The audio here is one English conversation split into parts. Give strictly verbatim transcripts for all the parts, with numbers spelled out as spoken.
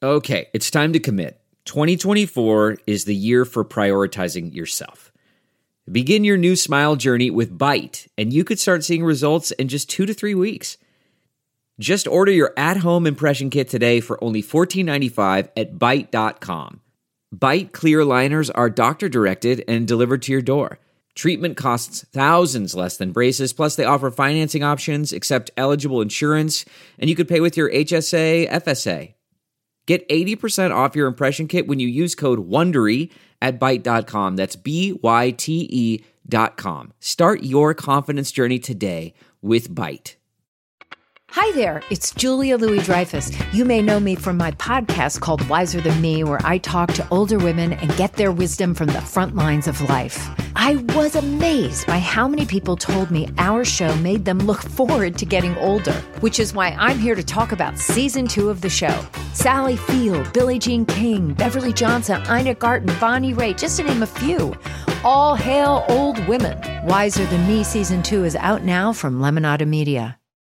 Okay, it's time to commit. twenty twenty-four is the year for prioritizing yourself. Begin your new smile journey with Byte, and you could start seeing results in just two to three weeks. Just order your at-home impression kit today for only fourteen ninety-five at byte dot com. Byte clear aligners are doctor-directed and delivered to your door. Treatment costs thousands less than braces, plus they offer financing options, accept eligible insurance, and you could pay with your H S A, F S A. Get eighty percent off your impression kit when you use code WONDERY at byte dot com. That's B Y T E dot com. Start your confidence journey today with Byte. Hi there, it's Julia Louis-Dreyfus. You may know me from my podcast called Wiser Than Me, where I talk to older women and get their wisdom from the front lines of life. I was amazed by how many people told me our show made them look forward to getting older, which is why I'm here to talk about season two of the show. Sally Field, Billie Jean King, Beverly Johnson, Ina Garten, Bonnie Raitt, just to name a few. All hail old women. Wiser Than Me season two is out now from Lemonada Media.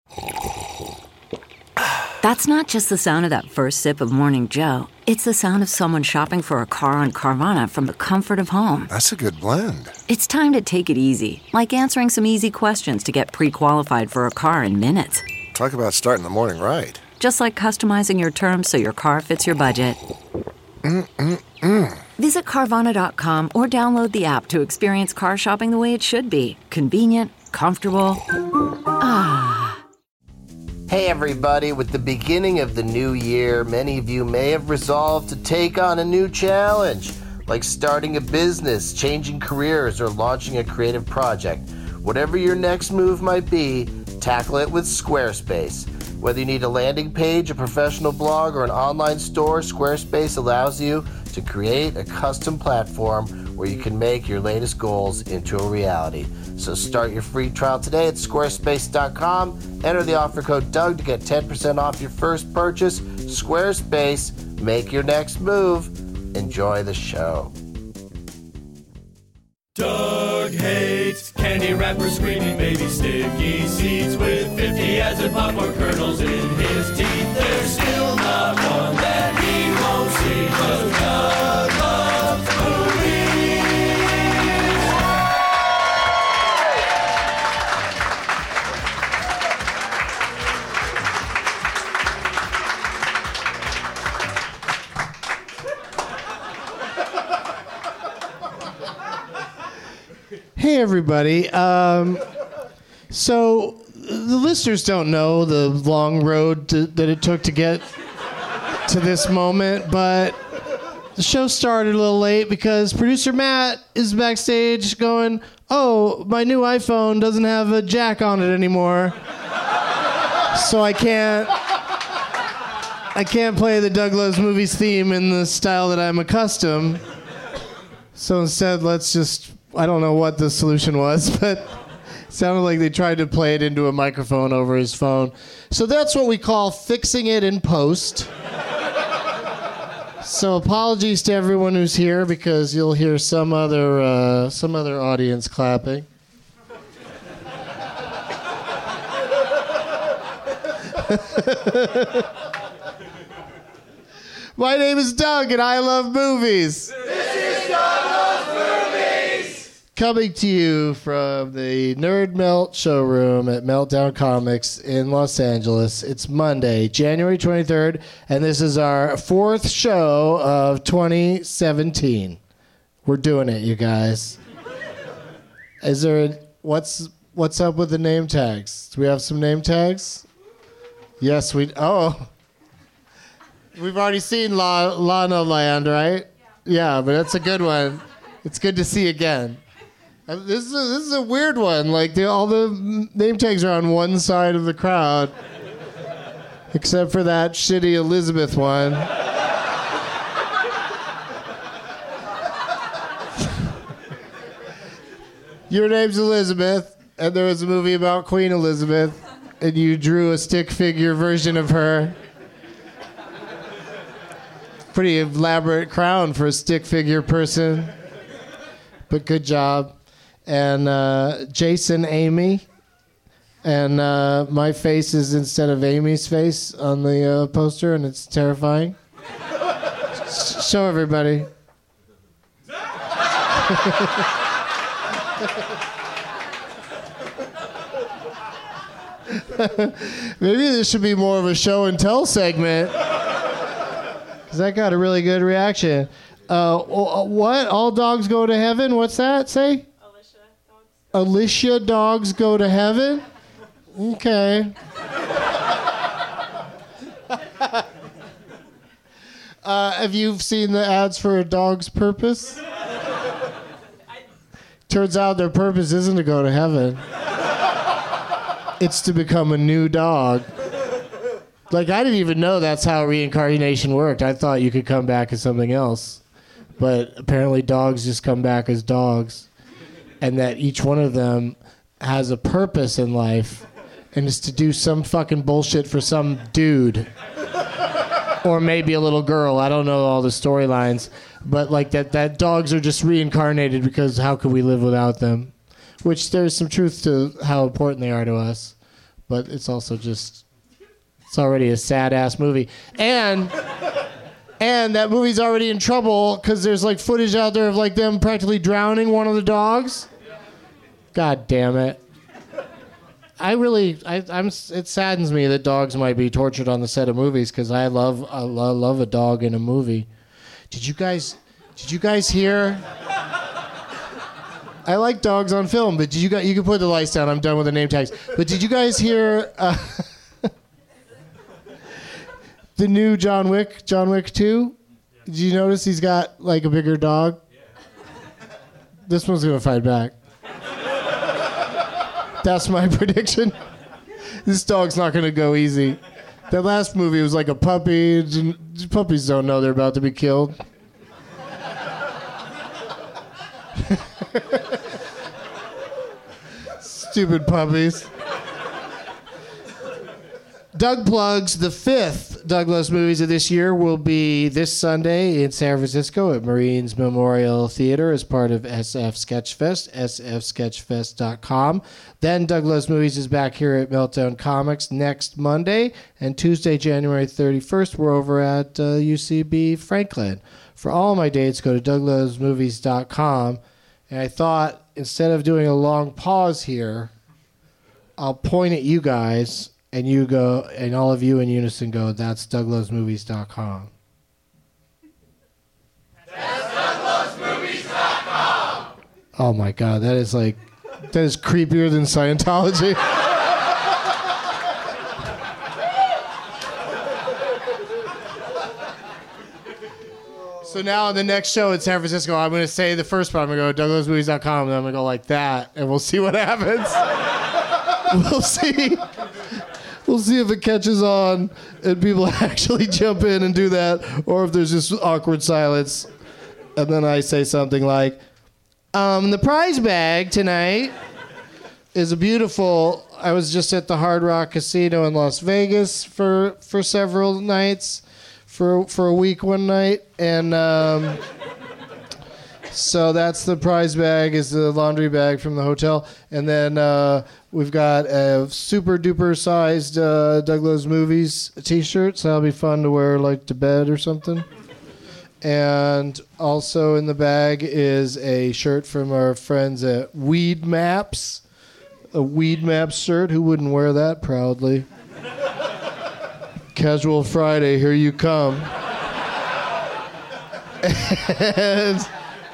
That's not just the sound of that first sip of Morning Joe. It's the sound of someone shopping for a car on Carvana from the comfort of home. That's a good blend. It's time to take it easy, like answering some easy questions to get pre-qualified for a car in minutes. Talk about starting the morning right. Just like customizing your terms so your car fits your budget. Mm-mm-mm. Visit Carvana dot com or download the app to experience car shopping the way it should be. Convenient, comfortable. Ah. Hey everybody, with the beginning of the new year, many of you may have resolved to take on a new challenge, like starting a business, changing careers, or launching a creative project. Whatever your next move might be, tackle it with Squarespace. Whether you need a landing page, a professional blog, or an online store, Squarespace allows you to create a custom platform where you can make your latest goals into a reality. So start your free trial today at squarespace dot com. Enter the offer code Doug to get ten percent off your first purchase. Squarespace, make your next move. Enjoy the show. Doug hates candy wrappers, screaming baby sticky seeds with fifty as in popcorn kernels in his teeth. There's still not one that he won't see, 'cause Doug loves movies. Hey, everybody. Um, so the listeners don't know the long road to, that it took to get to this moment, but the show started a little late because producer Matt is backstage going, oh, my new iPhone doesn't have a jack on it anymore, so I can't I can't play the Doug Loves Movies theme in the style that I'm accustomed. So instead, let's just... I don't know what the solution was, but it sounded like they tried to play it into a microphone over his phone. So that's what we call fixing it in post. So apologies to everyone who's here, because you'll hear some other uh, some other audience clapping. My name is Doug, and I love movies. This is Doug Loves Movies. Coming to you from the Nerd Melt showroom at Meltdown Comics in Los Angeles. It's Monday, January twenty-third, and this is our fourth show of twenty seventeen. We're doing it, you guys. Is there a, what's what's up with the name tags? Do we have some name tags? Yes, we. Oh, we've already seen La Lana Land, right? Yeah, but that's a good one. It's good to see again. This is a, this is a weird one. Like the, all the name tags are on one side of the crowd, except for that shitty Elizabeth one. Your name's Elizabeth, and there was a movie about Queen Elizabeth, and you drew a stick figure version of her. Pretty elaborate crown for a stick figure person, but good job. And uh, Jason, Amy, and uh, my face is instead of Amy's face on the uh, poster, and it's terrifying. S- show everybody. Maybe this should be more of a show and tell segment. Because that got a really good reaction. Uh, what? All dogs go to heaven? What's that say? Alicia dogs. Alicia dogs go to heaven? Okay. uh, have you seen the ads for a dog's purpose? Turns out their purpose isn't to go to heaven. It's to become a new dog. Like, I didn't even know that's how reincarnation worked. I thought you could come back as something else. But apparently dogs just come back as dogs. And that each one of them has a purpose in life. And it's to do some fucking bullshit for some dude. Or maybe a little girl. I don't know all the storylines. But like that, that dogs are just reincarnated because how could we live without them? Which there's some truth to how important they are to us. But it's also just, it's already a sad-ass movie. And and that movie's already in trouble because there's like footage out there of like them practically drowning one of the dogs. God damn it. I really, I, I'm. It saddens me that dogs might be tortured on the set of movies because I love, I lo- love a dog in a movie. Did you guys, did you guys hear? I like dogs on film, but did you guys? You can put the lights down. I'm done with the name tags. But did you guys hear uh, the new John Wick, John Wick two? Did you notice he's got like a bigger dog? This one's gonna fight back. That's my prediction. This dog's not gonna go easy. That last movie was like a puppy. Puppies don't know they're about to be killed. Stupid puppies. Doug Plugs, the fifth Doug Loves Movies of this year will be this Sunday in San Francisco at Marines Memorial Theater as part of S F Sketchfest, s f sketch fest dot com. Then Doug Loves Movies is back here at Meltdown Comics next Monday, and Tuesday, January thirty-first, we're over at uh, U C B Franklin. For all my dates, go to doug loves movies dot com, and I thought instead of doing a long pause here, I'll point at you guys. And you go, and all of you in unison go, that's doug loves movies dot com. That's doug loves movies dot com. Oh my God, that is like, that is creepier than Scientology. So now on the next show in San Francisco, I'm going to say the first part, I'm going to go doug loves movies dot com, and then I'm going to go like that, and we'll see what happens. We'll see. We'll see if it catches on and people actually jump in and do that, or if there's just awkward silence. And then I say something like, um, the prize bag tonight is a beautiful, I was just at the Hard Rock Casino in Las Vegas for, for several nights, for, for a week one night. And um, so that's the prize bag, is the laundry bag from the hotel. And then uh, we've got a super duper sized uh, Doug Loves Movies t-shirt, so that'll be fun to wear like to bed or something. And also in the bag is a shirt from our friends at Weed Maps, a Weed Maps shirt. Who wouldn't wear that proudly? Casual Friday, here you come. And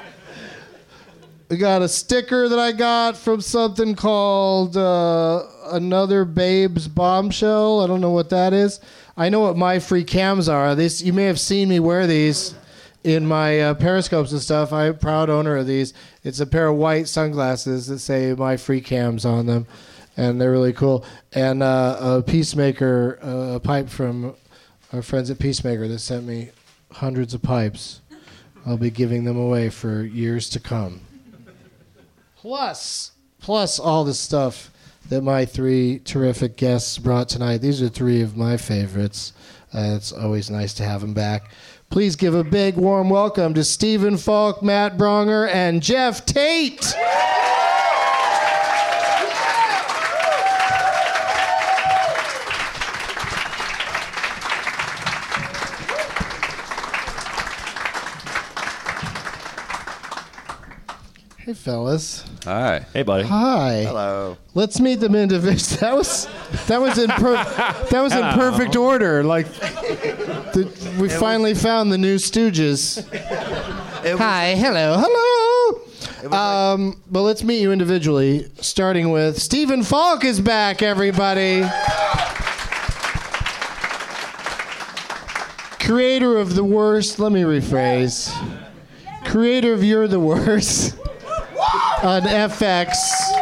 I got a sticker that I got from something called uh, Another Babe's Bombshell. I don't know what that is. I know what my free cams are. This, you may have seen me wear these in my uh, periscopes and stuff. I'm a proud owner of these. It's a pair of white sunglasses that say my free cams on them, and they're really cool. And uh, a Peacemaker, uh, a pipe from our friends at Peacemaker that sent me hundreds of pipes. I'll be giving them away for years to come. Plus, plus all the stuff that my three terrific guests brought tonight. These are three of my favorites. Uh, it's always nice to have them back. Please give a big warm welcome to Stephen Falk, Matt Bronger, and Jeff Tate. Hey, fellas. Hi. Hey, buddy. Hi. Hello. Let's meet them individually. That was that was in per- that was in perfect order. Like the, we it finally was, found the new Stooges. Was, Hi. Hello. Hello. Um, like, but let's meet you individually, starting with Stephen Falk is back. Everybody. Creator of the worst. Let me rephrase. Creator of You're the Worst on F X.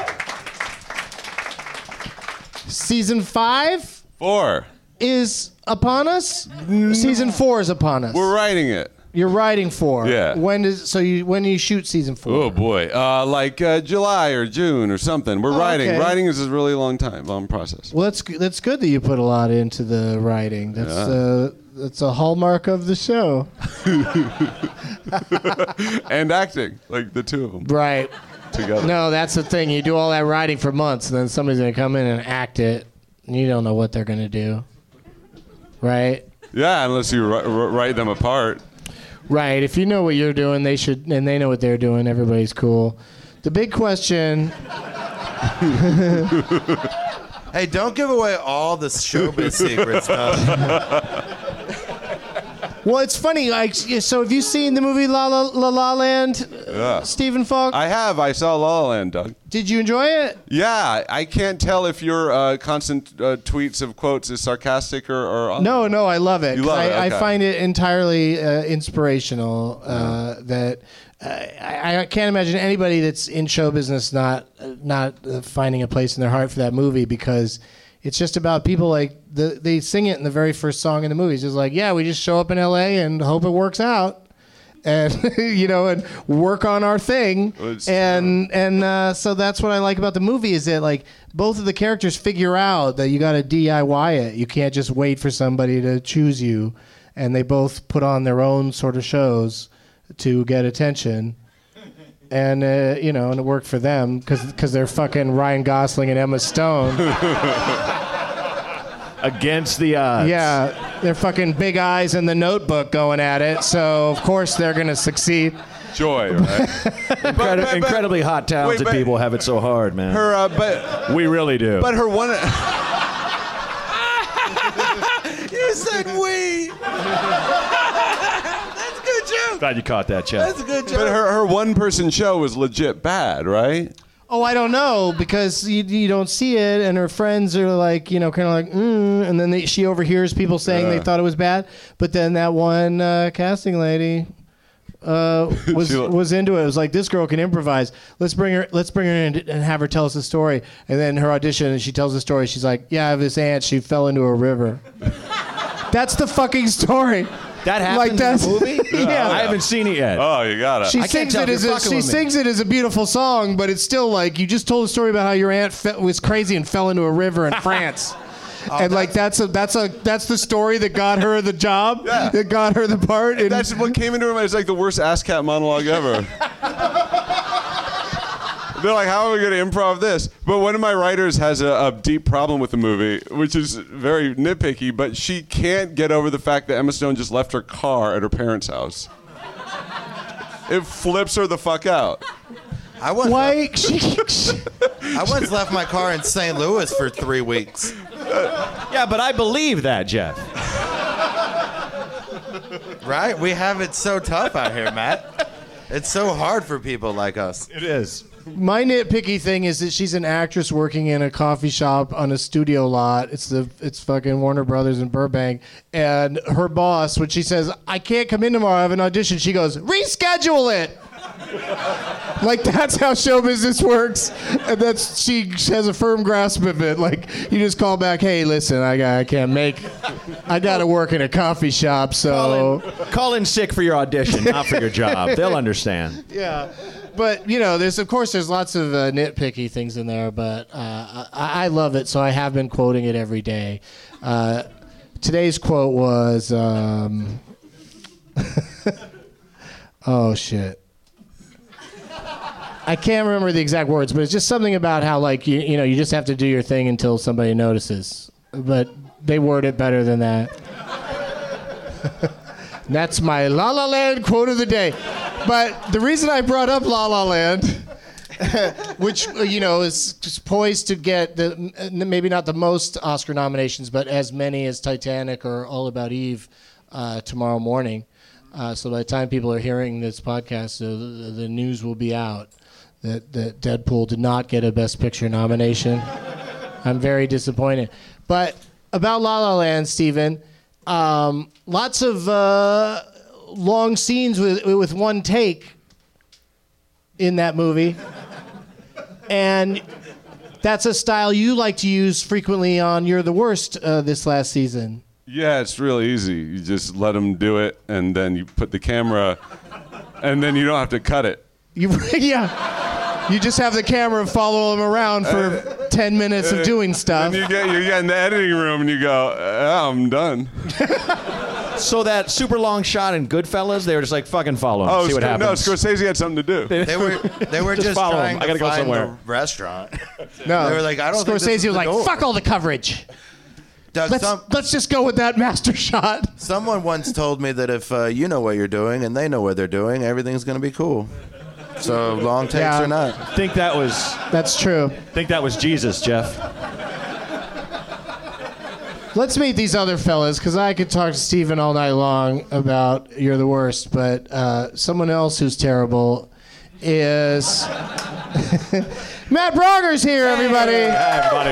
Season five? Four. Is upon us? Mm. Season four is upon us. We're writing it. You're writing four. Yeah. When does so you when do you shoot season four? Oh boy, uh, like uh, July or June or something. We're oh, writing. Okay. Writing is a really long time, long process. Well, that's that's good that you put a lot into the writing. That's yeah. uh, that's a hallmark of the show. And acting, like the two of them. Right. Together. No, that's the thing. You do all that writing for months, and then somebody's gonna come in and act it, and you don't know what they're gonna do. Right. Yeah, unless you r- r- write them apart. Right. If you know what you're doing, they should, and they know what they're doing. Everybody's cool. The big question. Hey, don't give away all the showbiz secrets, man. Well, it's funny. Like, so have you seen the movie La La La, La Land? Yeah. Stephen Falk? I have. I saw La La Land, Doug. Did you enjoy it? Yeah. I can't tell if your uh, constant uh, tweets of quotes is sarcastic or... or no, no, I love it. You love I, it? Okay. I find it entirely uh, inspirational. Uh, yeah. That uh, I, I can't imagine anybody that's in show business not not uh, finding a place in their heart for that movie, because it's just about people like the, they sing it in the very first song in the movie. It's just like, yeah, we just show up in L A and hope it works out, and you know, and work on our thing. Well, and true. and uh, so that's what I like about the movie, is that like both of the characters figure out that you got to D I Y it. You can't just wait for somebody to choose you, and they both put on their own sort of shows to get attention. And, uh, you know, and it worked for them because they're fucking Ryan Gosling and Emma Stone. Against the odds. Yeah, they're fucking big eyes in The Notebook going at it, so of course they're going to succeed. Joy, right? Incredi- but, but, incredibly hot, talented wait, but, people have it so hard, man. Her, uh, but we really do. But her one... You said we... Glad you caught that, Chad. That's a good joke. But her, her one-person show was legit bad, right? Oh, I don't know, because you, you don't see it, and her friends are like, you know, kind of like, mm, and then they, she overhears people saying yeah. they thought it was bad. But then that one uh, casting lady uh, was was into it. It was like, this girl can improvise. Let's bring her. Let's bring her in and have her tell us a story. And then her audition, and she tells the story. She's like, yeah, I have this aunt. She fell into a river. That's the fucking story. That happens like in the movie? Yeah. I haven't seen it yet. Oh, you got it. She sings it as a, she sings it as a beautiful song, but it's still like, you just told a story about how your aunt fe- was crazy and fell into a river in France. Oh, and that's, like that's a that's a that's the story that got her the job, yeah. that got her the part. And that's what came into her mind. It's like the worst ASCAP monologue ever. They're like, how are we going to improv this? But one of my writers has a, a deep problem with the movie, which is very nitpicky, but she can't get over the fact that Emma Stone just left her car at her parents' house. It flips her the fuck out. I once, Why? left, I once left my car in Saint Louis for three weeks. Yeah, but I believe that, Jeff. Right? We have it so tough out here, Matt. It's so hard for people like us. It is. My nitpicky thing is that she's an actress working in a coffee shop on a studio lot. It's the it's fucking Warner Brothers in Burbank. And her boss, when she says, I can't come in tomorrow, I have an audition, she goes, reschedule it. Like, that's how show business works. And that's she has a firm grasp of it. Like, you just call back, hey, listen, I got I can't make I gotta work in a coffee shop, so call in, call in sick for your audition, not for your job. They'll understand. Yeah. But, you know, there's of course there's lots of uh, nitpicky things in there, but uh, I, I love it, so I have been quoting it every day. Uh, today's quote was, um, oh, shit. I can't remember the exact words, but it's just something about how, like, you, you know, you just have to do your thing until somebody notices. But they word it better than that. That's my La La Land quote of the day. But the reason I brought up La La Land which you know is just poised to get the maybe not the most Oscar nominations, but as many as Titanic or All About Eve uh, tomorrow morning. Uh, so by the time people are hearing this podcast, uh, the, the news will be out that, that Deadpool did not get a Best Picture nomination. I'm very disappointed. But about La La Land, Stephen, um, lots of uh, long scenes with with one take in that movie. And that's a style you like to use frequently on You're the Worst uh, this last season. Yeah, it's real easy. You just let them do it, and then you put the camera, and then you don't have to cut it. You, yeah. You just have the camera follow them around for uh, ten minutes of doing stuff. And you get, you get in the editing room, and you go, oh, I'm done. So that super long shot in Goodfellas, they were just like, fucking follow him, oh, see what Sc- happens. No, Scorsese had something to do. They were they were just, just follow trying him. I to gotta go find somewhere. the restaurant. No, they were like, I don't think this Scorsese is was the like, door. fuck all the coverage. Doug, Let's, some, let's just go with that master shot. someone once told me that if uh, you know what you're doing and they know what they're doing, everything's going to be cool. So long takes Yeah. or not. I think that was That's true. I think that was Jesus, Jeff. Let's meet these other fellas, because I could talk to Steven all night long about You're the Worst, but uh, someone else who's terrible is... Matt Brogger's here, everybody. Hi, everybody.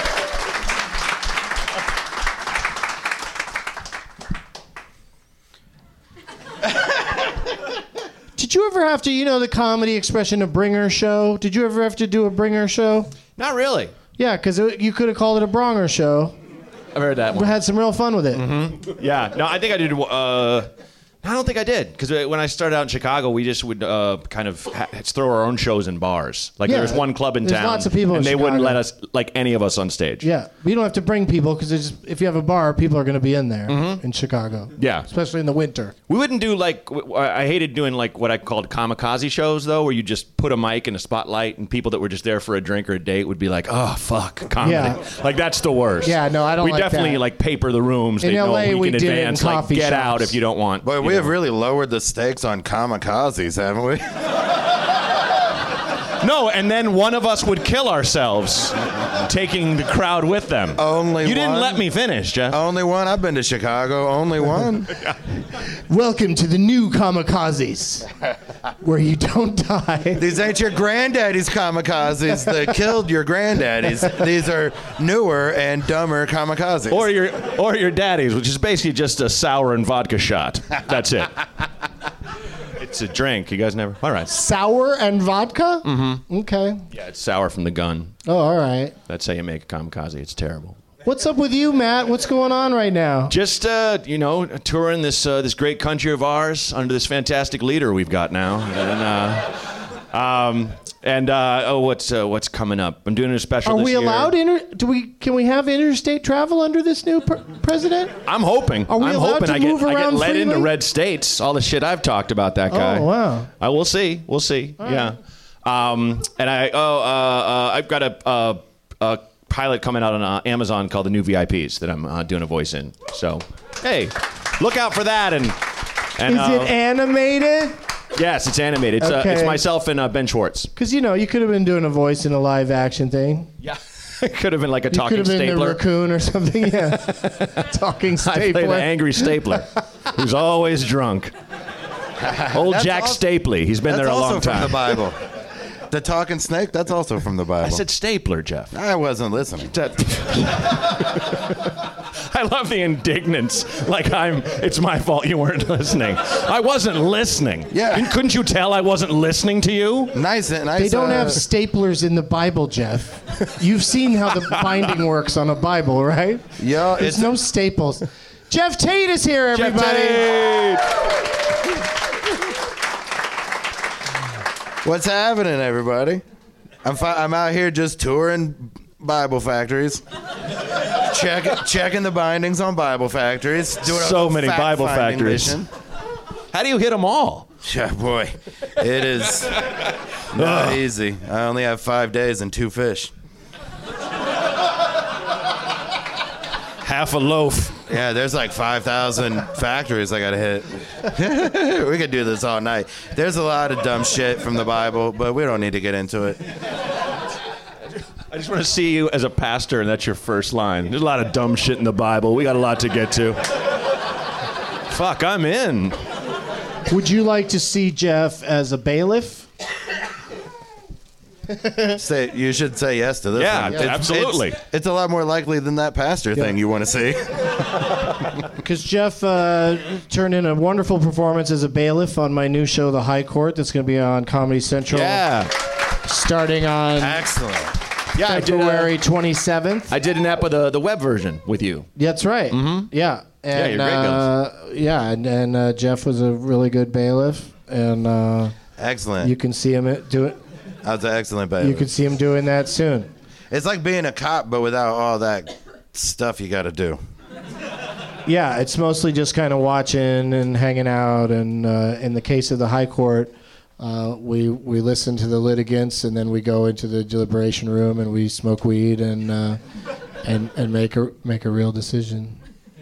Did you ever have to, you know, the comedy expression, a bringer show? Did you ever have to do a bringer show? Not really. Yeah, because you could have called it a bronger show. I've heard that We one. had some real fun with it. Mm-hmm. Yeah. No, I think I did. Uh, I don't think I did, because when I started out in Chicago, we just would uh, kind of ha- throw our own shows in bars. Like Yeah, there was one club in there's town, lots of people and in they wouldn't Chicago. let us, like any of us, on stage. Yeah, but you don't have to bring people, because if you have a bar, people are going to be in there Mhm. in Chicago. Yeah. Especially in the winter. We wouldn't do like w- I hated doing like what I called kamikaze shows though, where you just put a mic in a spotlight and people that were just there for a drink or a date would be like, "Oh fuck, comedy!" Yeah. Like that's the worst. Yeah, no, I don't We like definitely that. like paper the rooms. In They know L A, a week we in did it in advance. Like coffee get out shops. if you don't want. Boy, you we know. have really lowered the stakes on kamikazes, haven't we? No, and then one of us would kill ourselves, taking the crowd with them. Only you didn't one? let me finish, Jeff. Only one. I've been to Chicago. Only one. Welcome to the new kamikazes, where you don't die. These ain't your granddaddy's kamikazes that killed your granddaddies. These are newer and dumber kamikazes. Or your or your daddy's, which is basically just a sour and vodka shot. That's it. It's a drink. You guys never. All right. Sour and vodka? Mm-hmm. Okay. Yeah, it's sour from the gun. Oh, all right. That's how you make a kamikaze. It's terrible. What's up with you, Matt? What's going on right now? Just uh, you know, touring this uh, this great country of ours under this fantastic leader we've got now, and uh, um, and uh, oh, what's uh, what's coming up? I'm doing a special. Are this we year. allowed inter? Do we? Can we have interstate travel under this new pr- president? I'm hoping. Are we I'm allowed hoping to I get move I get around led into freely? red states. All the shit I've talked about that guy. Oh, wow. I will see. We'll see. yeah. Um, and I oh uh, uh, I've got a, a, a pilot coming out on uh, Amazon called The New V I Ps that I'm uh, doing a voice in. So hey, look out for that. And, and Is uh, it animated? yes, it's animated. It's, uh, Okay. it's myself and uh, Ben Schwartz. Because you know, you could have been doing a voice in a live action thing. Yeah. It could have been like a You could talking have been the stapler. raccoon or something. Yeah. Talking I stapler. play the angry stapler, who's always drunk. Old That's Jack also- Stapley. He's been That's there a also long from time. the Bible. The talking snake, that's also from the Bible. I said stapler, Jeff. I wasn't listening. I love the indignance. Like I'm, it's my fault you weren't listening. I wasn't listening. Yeah. Couldn't- Couldn't you tell I wasn't listening to you? Nice, nice. They don't uh, have staplers in the Bible, Jeff. You've seen how the binding works on a Bible, right? Yeah, There's it's no staples. Jeff Tate is here, everybody. Jeff Tate. What's happening, everybody? I'm fi- I'm out here just touring Bible factories, check checking the bindings on Bible factories. Doing a So many fact-finding Bible factories. mission. How do you hit them all? Yeah, boy, it is not easy. I only have five days and two fish. Half a loaf Yeah, there's like five thousand factories I gotta hit. We could do this all night. There's a lot of dumb shit from the Bible, but we don't need to get into it. I just want to see you as a pastor, and that's your first line. There's a lot of dumb shit in the Bible. We got a lot to get to. Fuck, I'm in. Would you like to see Jeff as a bailiff? Say, you should say yes to this Yeah, one. yeah, absolutely. It's, it's a lot more likely than that pastor Yeah. thing you want to see. Because Jeff uh, turned in a wonderful performance as a bailiff on my new show, The High Court, that's going to be on Comedy Central. Yeah. Starting on Excellent. Yeah, February I did, uh, twenty-seventh. I did an ep of the, the web version with you. That's right. Mhm. Yeah. And, you're great, uh, yeah, and, and uh, Jeff was a really good bailiff, and uh, Excellent. you can see him at- do it. That's an excellent bailiff. You can see him doing that soon. It's like being a cop, but without all that stuff you got to do. Yeah, it's mostly just kind of watching and hanging out. And uh, in the case of the High Court, uh, we we listen to the litigants, and then we go into the deliberation room and we smoke weed and uh, and and make a make a real decision.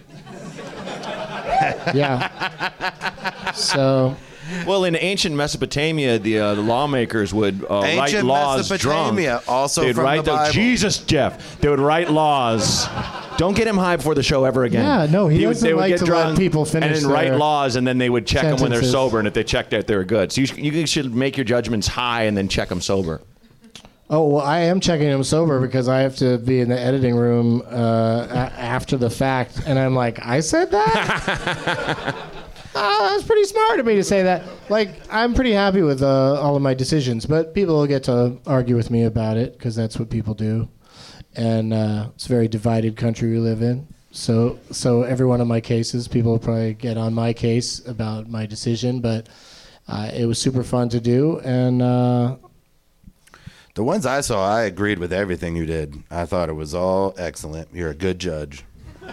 Yeah. So. Well, in ancient Mesopotamia, the uh, the lawmakers would uh, write Ancient laws Mesopotamia, drunk. also They'd from write the Bible. Jesus, Jeff. They would write laws. Don't get him high before the show ever again. Yeah, no, he would- doesn't they would like get to drunk let people finish and then write their laws, and then they would check them when they're sentences. sober. And if they checked out, they were good. So you, sh- you should make your judgments high and then check them sober. Oh, well, I am checking him sober because I have to be in the editing room uh, a- after the fact. And I'm like, I said that? Oh, that's pretty smart of me to say that. Like, I'm pretty happy with uh, all of my decisions, but people will get to argue with me about it because that's what people do. And uh, it's a very divided country we live in. So, so every one of my cases, people will probably get on my case about my decision, but uh, it was super fun to do. And uh, The ones I saw, I agreed with everything you did. I thought it was all excellent. You're a good judge.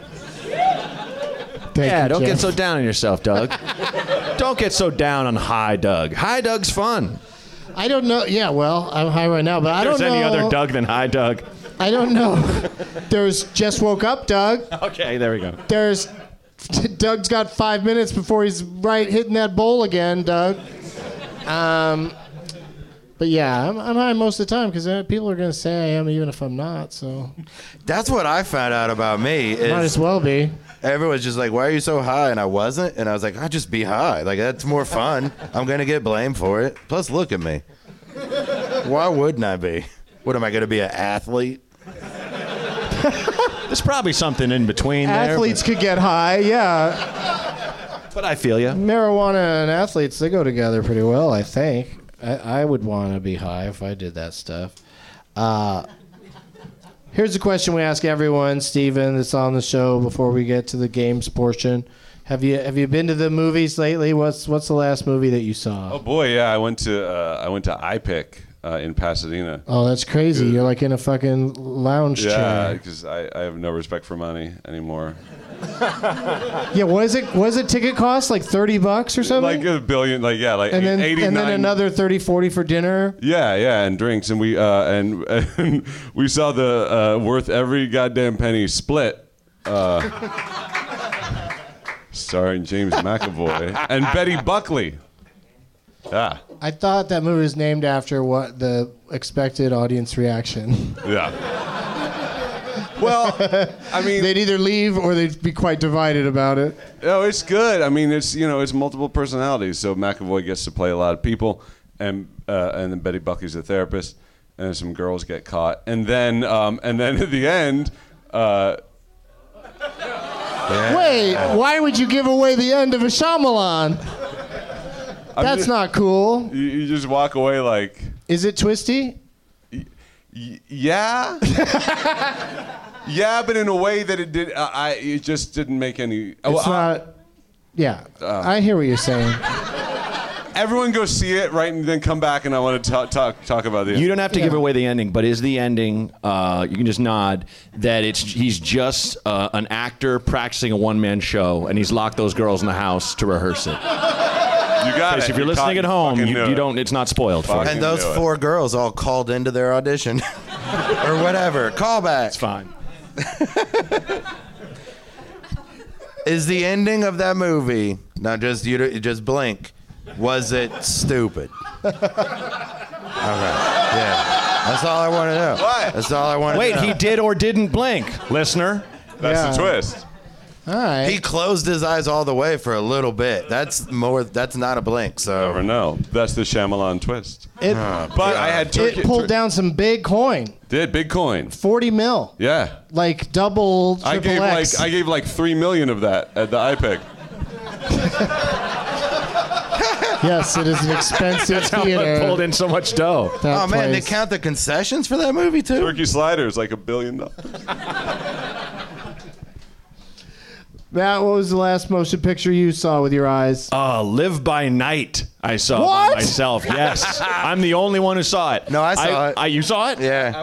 Thank yeah, you, don't Jeff. get so down on yourself, Doug. Don't get so down on High Doug. High Doug's fun. I don't know. Yeah, well, I'm high right now, but I There's don't know. any other Doug than High Doug. I don't know. There's Just Woke Up Doug. Okay, there we go. There's Doug's got five minutes before he's right hitting that bowl again, Doug. Um, but yeah, I'm, I'm high most of the time because people are going to say I am even if I'm not. So That's what I found out about me. Is might as well be. Everyone's just like, why are you so high? And I wasn't. And I was like, I just be high. Like, that's more fun. I'm going to get blamed for it. Plus, look at me. Why wouldn't I be? What, am I going to be an athlete? There's probably something in between Athletes there. could get high, yeah. But, but I feel you. Marijuana and athletes, they go together pretty well, I think. I, I would want to be high if I did that stuff. Uh, here's a question we ask everyone, Steven, that's on the show before we get to the games portion. Have you have you been to the movies lately? What's what's the last movie that you saw? Oh boy, yeah, I went to uh, I went to I P I C uh, in Pasadena. Oh, that's crazy. Good. You're like in a fucking lounge Yeah, chair. because I, I have no respect for money anymore. Yeah, what is it? What does a ticket cost? Like thirty bucks or something? Like a billion, like yeah, like and then eighty-nine. and then another thirty, forty for dinner. Yeah, yeah, and drinks, and we uh, and, and we saw the uh, worth every goddamn penny Split, uh, starring James McAvoy and Betty Buckley. Yeah, I thought that movie was named after what the expected audience reaction. yeah. Well, I mean, they'd either leave or they'd be quite divided about it. No, it's good. I mean, it's you know, it's multiple personalities. So McAvoy gets to play a lot of people, and uh, and then Betty Buckley's the therapist, and some girls get caught, and then um, and then at the end. Uh, Yeah. Wait, why would you give away the end of a Shyamalan? That's just- not cool. you, you just walk away like, Is it twisty? y- yeah, yeah, but in a way that it did. Uh, I it just didn't make any. It's well, not. Yeah, Uh, I hear what you're saying. everyone go see it, right, and then come back, and I want to talk talk talk about it. You don't have to Yeah. give away the ending, but is the ending? Uh, you can just nod that it's he's just uh, an actor practicing a one-man show, and he's locked those girls in the house to rehearse it. You got Because it. if you're You listening caught- at home, fucking you, knew you it. don't. It's not spoiled for Fuck. you. And those knew it. four girls all called into their audition. Or whatever. Call back. It's fine. Is the ending of that movie, not just you, just blink, was it stupid? Okay. Yeah. That's all I want to know. What? That's all I want to know. Wait, he did or didn't blink, listener. That's Yeah. the twist. All right. He closed his eyes all the way for a little bit. That's more. That's not a blink. So Never know. That's the Shyamalan twist. it, But I had turkey. it pulled tur- down some big coin. Did big coin? forty mil. Yeah. Like double I triple gave X. like I gave like three million of that at the I P E C. Yes, it is an expensive That's how theater. it pulled in so much dough. that Oh man, they place. count the concessions for that movie too. Turkey sliders like a billion dollars. Matt, what was the last motion picture you saw with your eyes? Uh, Live by Night. I saw What? by myself. Yes, I'm the only one who saw it. No, I saw I, it. I, you saw it? Yeah.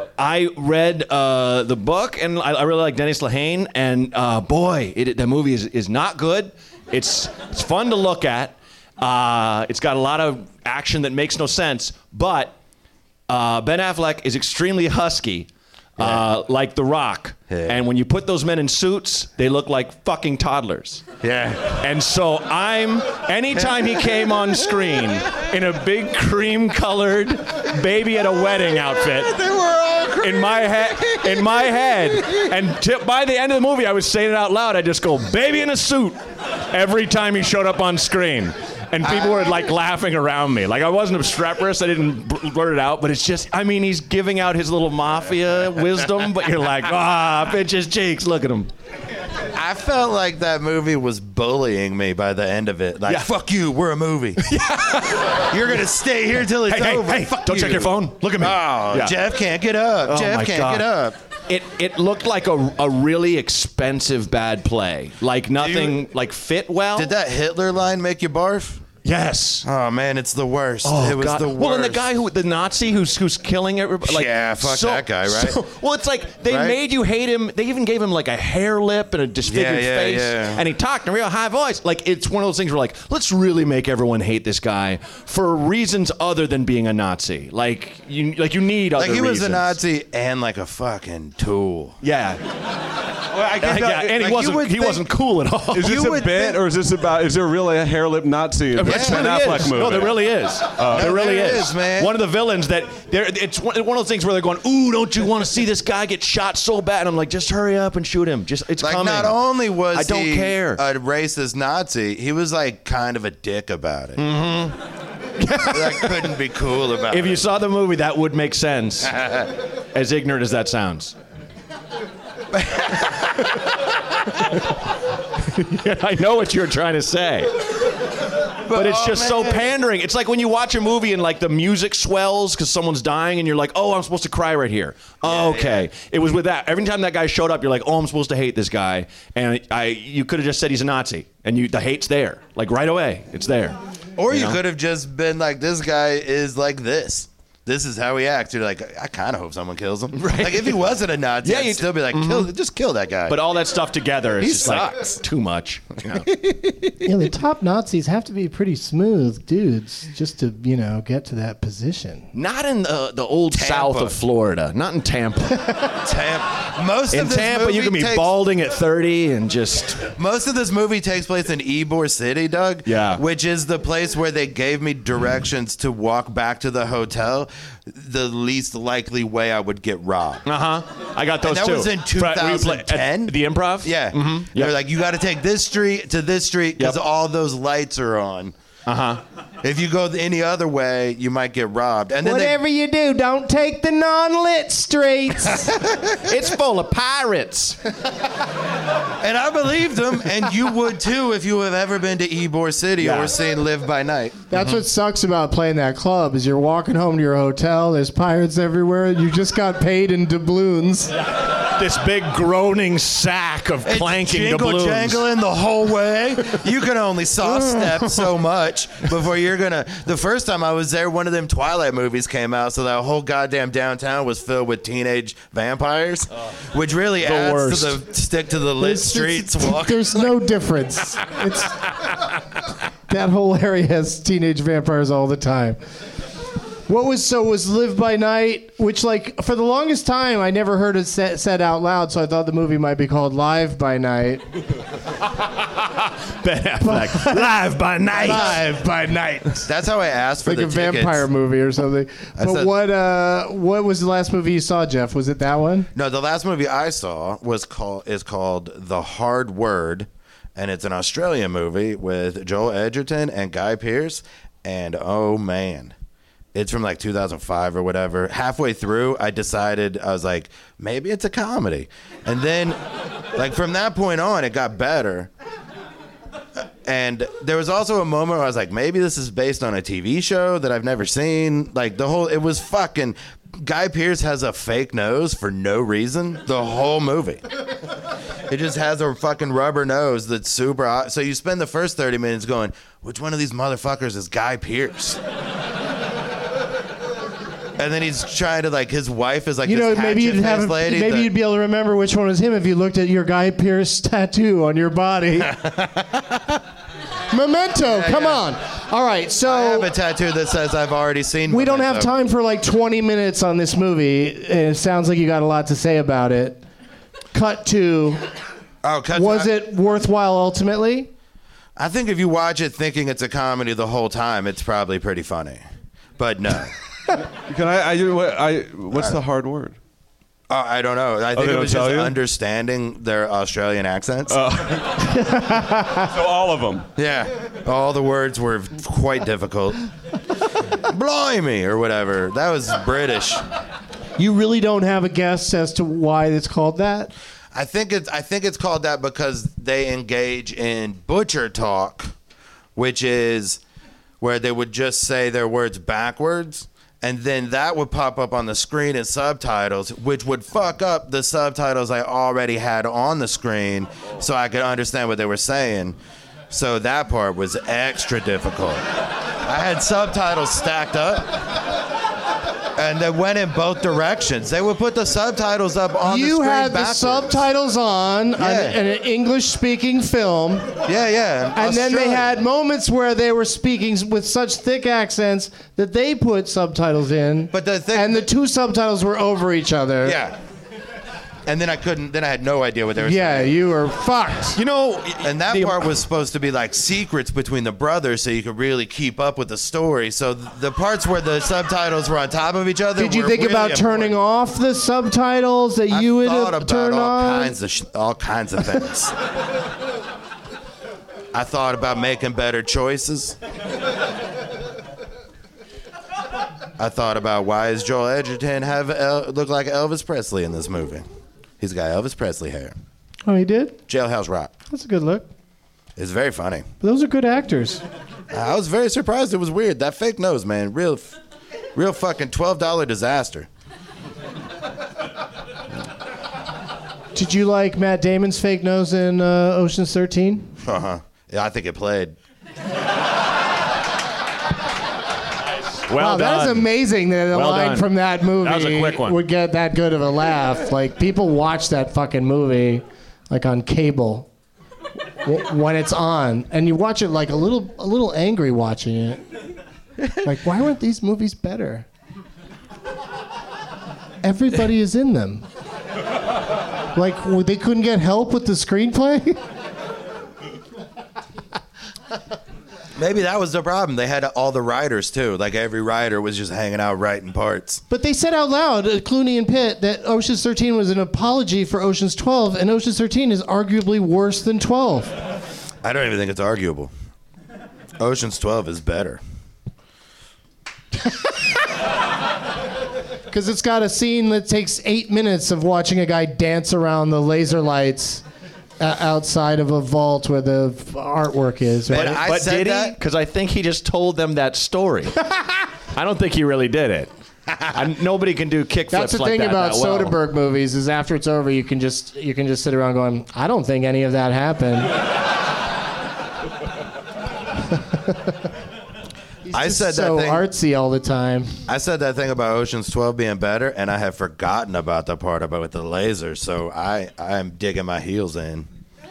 I read uh, the book, and I, I really like Dennis Lehane. And uh, boy, it, the movie is, is not good. It's it's fun to look at. Uh, it's got a lot of action that makes no sense. But uh, Ben Affleck is extremely husky, uh, like The Rock. Yeah. And when you put those men in suits, they look like fucking toddlers. Yeah. And so I'm, anytime he came on screen in a big cream-colored baby at a wedding outfit, They were all crazy. in my head, in my head, and t- by the end of the movie, I was saying it out loud. I just go, "Baby in a suit," every time he showed up on screen. And people were like laughing around me. Like I wasn't obstreperous. I didn't bl- blurt it out. But it's just, I mean, he's giving out his little mafia wisdom. But you're like, ah, pinch his cheeks. Look at him. I felt like that movie was bullying me by the end of it. Like, Yeah. fuck you, we're a movie. You're gonna stay here till it's Hey, hey, over. hey, Fuck don't you. check your phone. Look at me. Oh, Yeah. Jeff can't get up. Oh, Jeff my can't God. get up. It it looked like a, a really expensive bad play. Like nothing Dude. like fit well. Did that Hitler line make you barf? Yes. Oh man, it's the worst. Oh, it was God. the worst. Well, and the guy who, the Nazi who's who's killing everybody. Like, Yeah, fuck that guy, right? so- well, it's like they Right? made you hate him. They even gave him like a hair lip and a disfigured Yeah, yeah, face, yeah. and he talked in a real high voice. Like it's one of those things where like, let's really make everyone hate this guy for reasons other than being a Nazi. Like you, like you need other Like he was a reasons. Nazi and like a fucking tool. Yeah. Well, I Yeah, that- and he like, you wasn't would he think- wasn't cool at all. Is this You a would bit, think- or is this about? Is there really a hair lip Nazi in this There Ben really Affleck is. movie? No, there really is. there really there is. is, man. One of the villains that there. It's one, one of those things where they're going, "Ooh, don't you want to see this guy get shot so bad?" And I'm like, "Just hurry up and shoot him. Just it's Like coming." not only was I don't he care. a racist Nazi, he was like kind of a dick about it. Mm-hmm. That couldn't be cool about If it. you saw the movie, that would make sense. As ignorant as that sounds. Yeah, I know what you're trying to say. But it's oh, just so man. pandering. It's like when you watch a movie and like the music swells because someone's dying and you're like, oh, I'm supposed to cry right here. Oh, okay. It was with that. Every time that guy showed up, you're like, oh, I'm supposed to hate this guy. And I, you could have just said he's a Nazi. And you, the hate's there. Like right away. It's there. Or you, know? could have just been like, this guy is like this. This is how he acts. You're like, I kind of hope someone kills him. Right. Like if he wasn't a Nazi, Yeah, I'd you- still be like, kill, just kill that guy. But all that stuff together is He just sucks. like too much. You know? Yeah, the top Nazis have to be pretty smooth dudes just to, you know, get to that position. Not in the, the old Tampa. south of Florida. Not in Tampa. Tampa. Most In of this Tampa, movie you can be takes, balding at thirty and just. Most of this movie takes place in Ybor City, Doug. Yeah. Which is the place where they gave me directions to walk back to the hotel. The least likely way I would get robbed. Uh huh. I got those And that too. was in Fra- were you play- twenty ten? at the Improv. Yeah. Mm-hmm. They're Yep. like, you got to take this street to this street because Yep. all those lights are on. Uh huh. If you go any other way, you might get robbed. And then Whatever you do, don't take the non-lit streets. It's full of pirates. they, and I believed them, and you would too if you have ever been to Ybor City Yeah. or seen Live by Night. That's what sucks about playing that club is you're walking home to your hotel, there's pirates everywhere, you just got paid in doubloons. This big groaning sack of It's clanking jingle doubloons. jangling the whole way. You can only soft step so much before you're gonna. The first time I was there, one of them Twilight movies came out, so that whole goddamn downtown was filled with teenage vampires, which really adds worst. to the stick to the lit It's- streets it's- walk. There's no difference. It's that whole area has teenage vampires all the time. What was so was Live by Night, which like for the longest time I never heard it said, said out loud, so I thought the movie might be called Live by Night. Ben Affleck, Live by Night. Live by Night. That's how I asked for like the a tickets. vampire movie or something. I But said- what uh what was the last movie you saw, Jeff? Was it that one? No, the last movie I saw was called is called The Hard Word, and it's an Australian movie with Joel Edgerton and Guy Pearce. And oh man, it's from like two thousand five or whatever. Halfway through, I decided I was like, maybe it's a comedy, and then like from that point on, it got better. And there was also a moment where I was like, maybe this is based on a T V show that I've never seen. Like the whole, it was fucking. Guy Pearce has a fake nose for no reason the whole movie. It just has a fucking rubber nose that's super odd. So you spend the first thirty minutes going, which one of these motherfuckers is Guy Pearce? And then he's trying to, like, his wife is like You this know, maybe you'd hatchet-faced have lady maybe that- you'd be able to remember which one was him if you looked at your Guy Pearce tattoo on your body. Memento, come yeah. on. All right, so I have a tattoo that says I've already seen we don't have Memento. time for like twenty minutes on this movie. And it sounds like you got a lot to say about it. Cut to, Oh, cut was to- it worthwhile ultimately? I think if you watch it thinking it's a comedy the whole time, it's probably pretty funny. But no. Can I? I, what- I what's the hard word? Uh, I don't know. I think they it don't was just tell you? understanding their Australian accents. So all of them. Yeah. All the words were quite difficult. Blimey, or whatever. That was British. You really don't have a guess as to why it's called that? I think it's I think it's called that because they engage in butcher talk, which is where they would just say their words backwards, and then that would pop up on the screen as subtitles, which would fuck up the subtitles I already had on the screen so I could understand what they were saying. So that part was extra difficult. I had subtitles stacked up, and they went in both directions. They would put the subtitles up on the You screen had the backwards. subtitles on Yeah. an, an English-speaking film. Yeah, yeah. And then they Australian. had moments where they were speaking with such thick accents that they put subtitles in. But the thing- and the two subtitles were over each other. Yeah. And then I couldn't, then I had no idea what they were Yeah, saying. you were fucked. You know, And that the- part was supposed to be like secrets between the brothers so you could really keep up with the story. So th- the parts where the subtitles were on top of each other Did you were think really about turning important. off the subtitles that I you would thought have about turned all on? kinds of sh- all kinds of things. I thought about making better choices. I thought about why does Joel Edgerton have El- look like Elvis Presley in this movie? He's got Elvis Presley hair. Oh, he did? Jailhouse Rock. That's a good look. It's very funny. Those are good actors. I was very surprised. It was weird. That fake nose, man. Real, real fucking twelve dollar disaster. Did you like Matt Damon's fake nose in uh, Ocean's thirteen? Uh huh. Yeah, I think it played. well Wow, that's done. amazing that a Well line done. from that movie That was a quick one. would get that good of a laugh. Like, people watch that fucking movie, like, on cable w- when it's on. And you watch it, like, a little, a little angry watching it. Like, why weren't these movies better? Everybody is in them. Like, w- they couldn't get help with the screenplay? Maybe that was the problem. They had all the writers too. Like every writer was just hanging out writing parts. But they said out loud, uh, Clooney and Pitt, that Ocean's thirteen was an apology for Ocean's twelve, and Ocean's thirteen is arguably worse than twelve. I don't even think it's arguable. Ocean's twelve is better. Because it's got a scene that takes eight minutes of watching a guy dance around the laser lights uh, outside of a vault where the f- artwork is. Right? But I but said did he? that- Because I think he just told them that story. I don't think he really did it. And nobody can do kick That's flips the like thing that about that well. Soderbergh movies is after it's over, you can just you can just sit around going, I don't think any of that happened. He's I just said that so thing- artsy all the time. I said that thing about Ocean's twelve being better, and I have forgotten about the part about with the laser. So I I'm digging my heels in.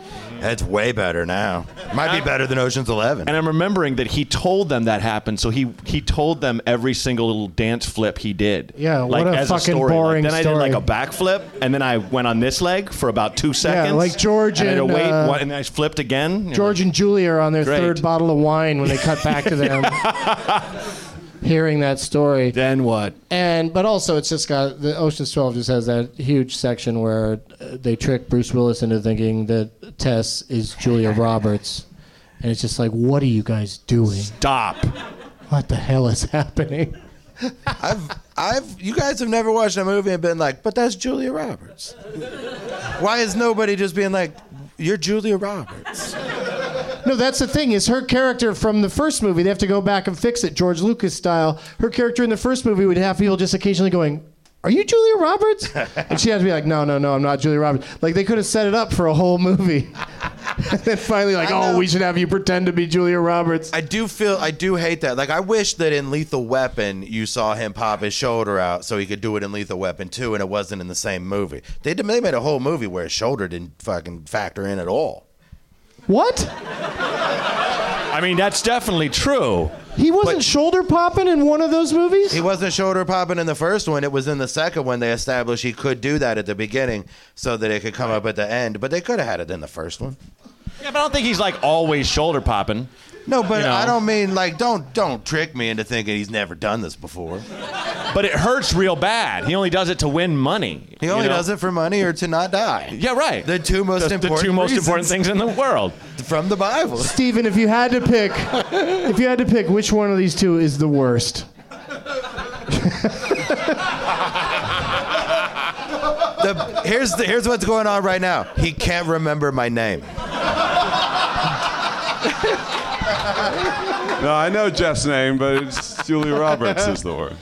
It's way better now. Might be better than Ocean's Eleven. And I'm remembering that he told them that happened, so he he told them every single little dance flip he did. Yeah, like, what a as fucking a story. boring like, then story. I did like a backflip, and then I went on this leg for about two seconds. Yeah, like George and, and, I had to wait, uh, one, and then I flipped again. You George know, and Julia are on their Great. third bottle of wine when they cut back to them. Hearing that story. Then what? And but also it's just got the Ocean's twelve just has that huge section where uh, they trick Bruce Willis into thinking that Tess is Julia Roberts, and it's just like, what are you guys doing? Stop! What the hell is happening? I've, I've, you guys have never watched a movie and been like, but that's Julia Roberts. Why is nobody just being like, you're Julia Roberts? No, that's the thing, is her character from the first movie, they have to go back and fix it, George Lucas style. Her character in the first movie would have people just occasionally going, are you Julia Roberts? And she had to be like, no, no, no, I'm not Julia Roberts. Like, they could have set it up for a whole movie. And then finally, like, oh, we should have you pretend to be Julia Roberts. I do feel, I do hate that. Like, I wish that in Lethal Weapon, you saw him pop his shoulder out so he could do it in Lethal Weapon two, and it wasn't in the same movie. They, they made a whole movie where his shoulder didn't fucking factor in at all. What? I mean, that's definitely true. He wasn't shoulder popping in one of those movies? He wasn't shoulder popping in the first one. It was in the second one they established he could do that at the beginning so that it could come up at the end. But they could have had it in the first one. Yeah, but I don't think he's like always shoulder popping. No, but You know? I don't mean like don't don't trick me into thinking he's never done this before. But it hurts real bad. He only does it to win money. He only you know? does it for money or to not die. Yeah, right. The two most the, important the two most reasons important things in the world from the Bible. Steven, if you had to pick, if you had to pick, which one of these two is the worst? The, here's the, here's what's going on right now. He can't remember my name. No, I know Jeff's name, but it's Julia Roberts is the worst.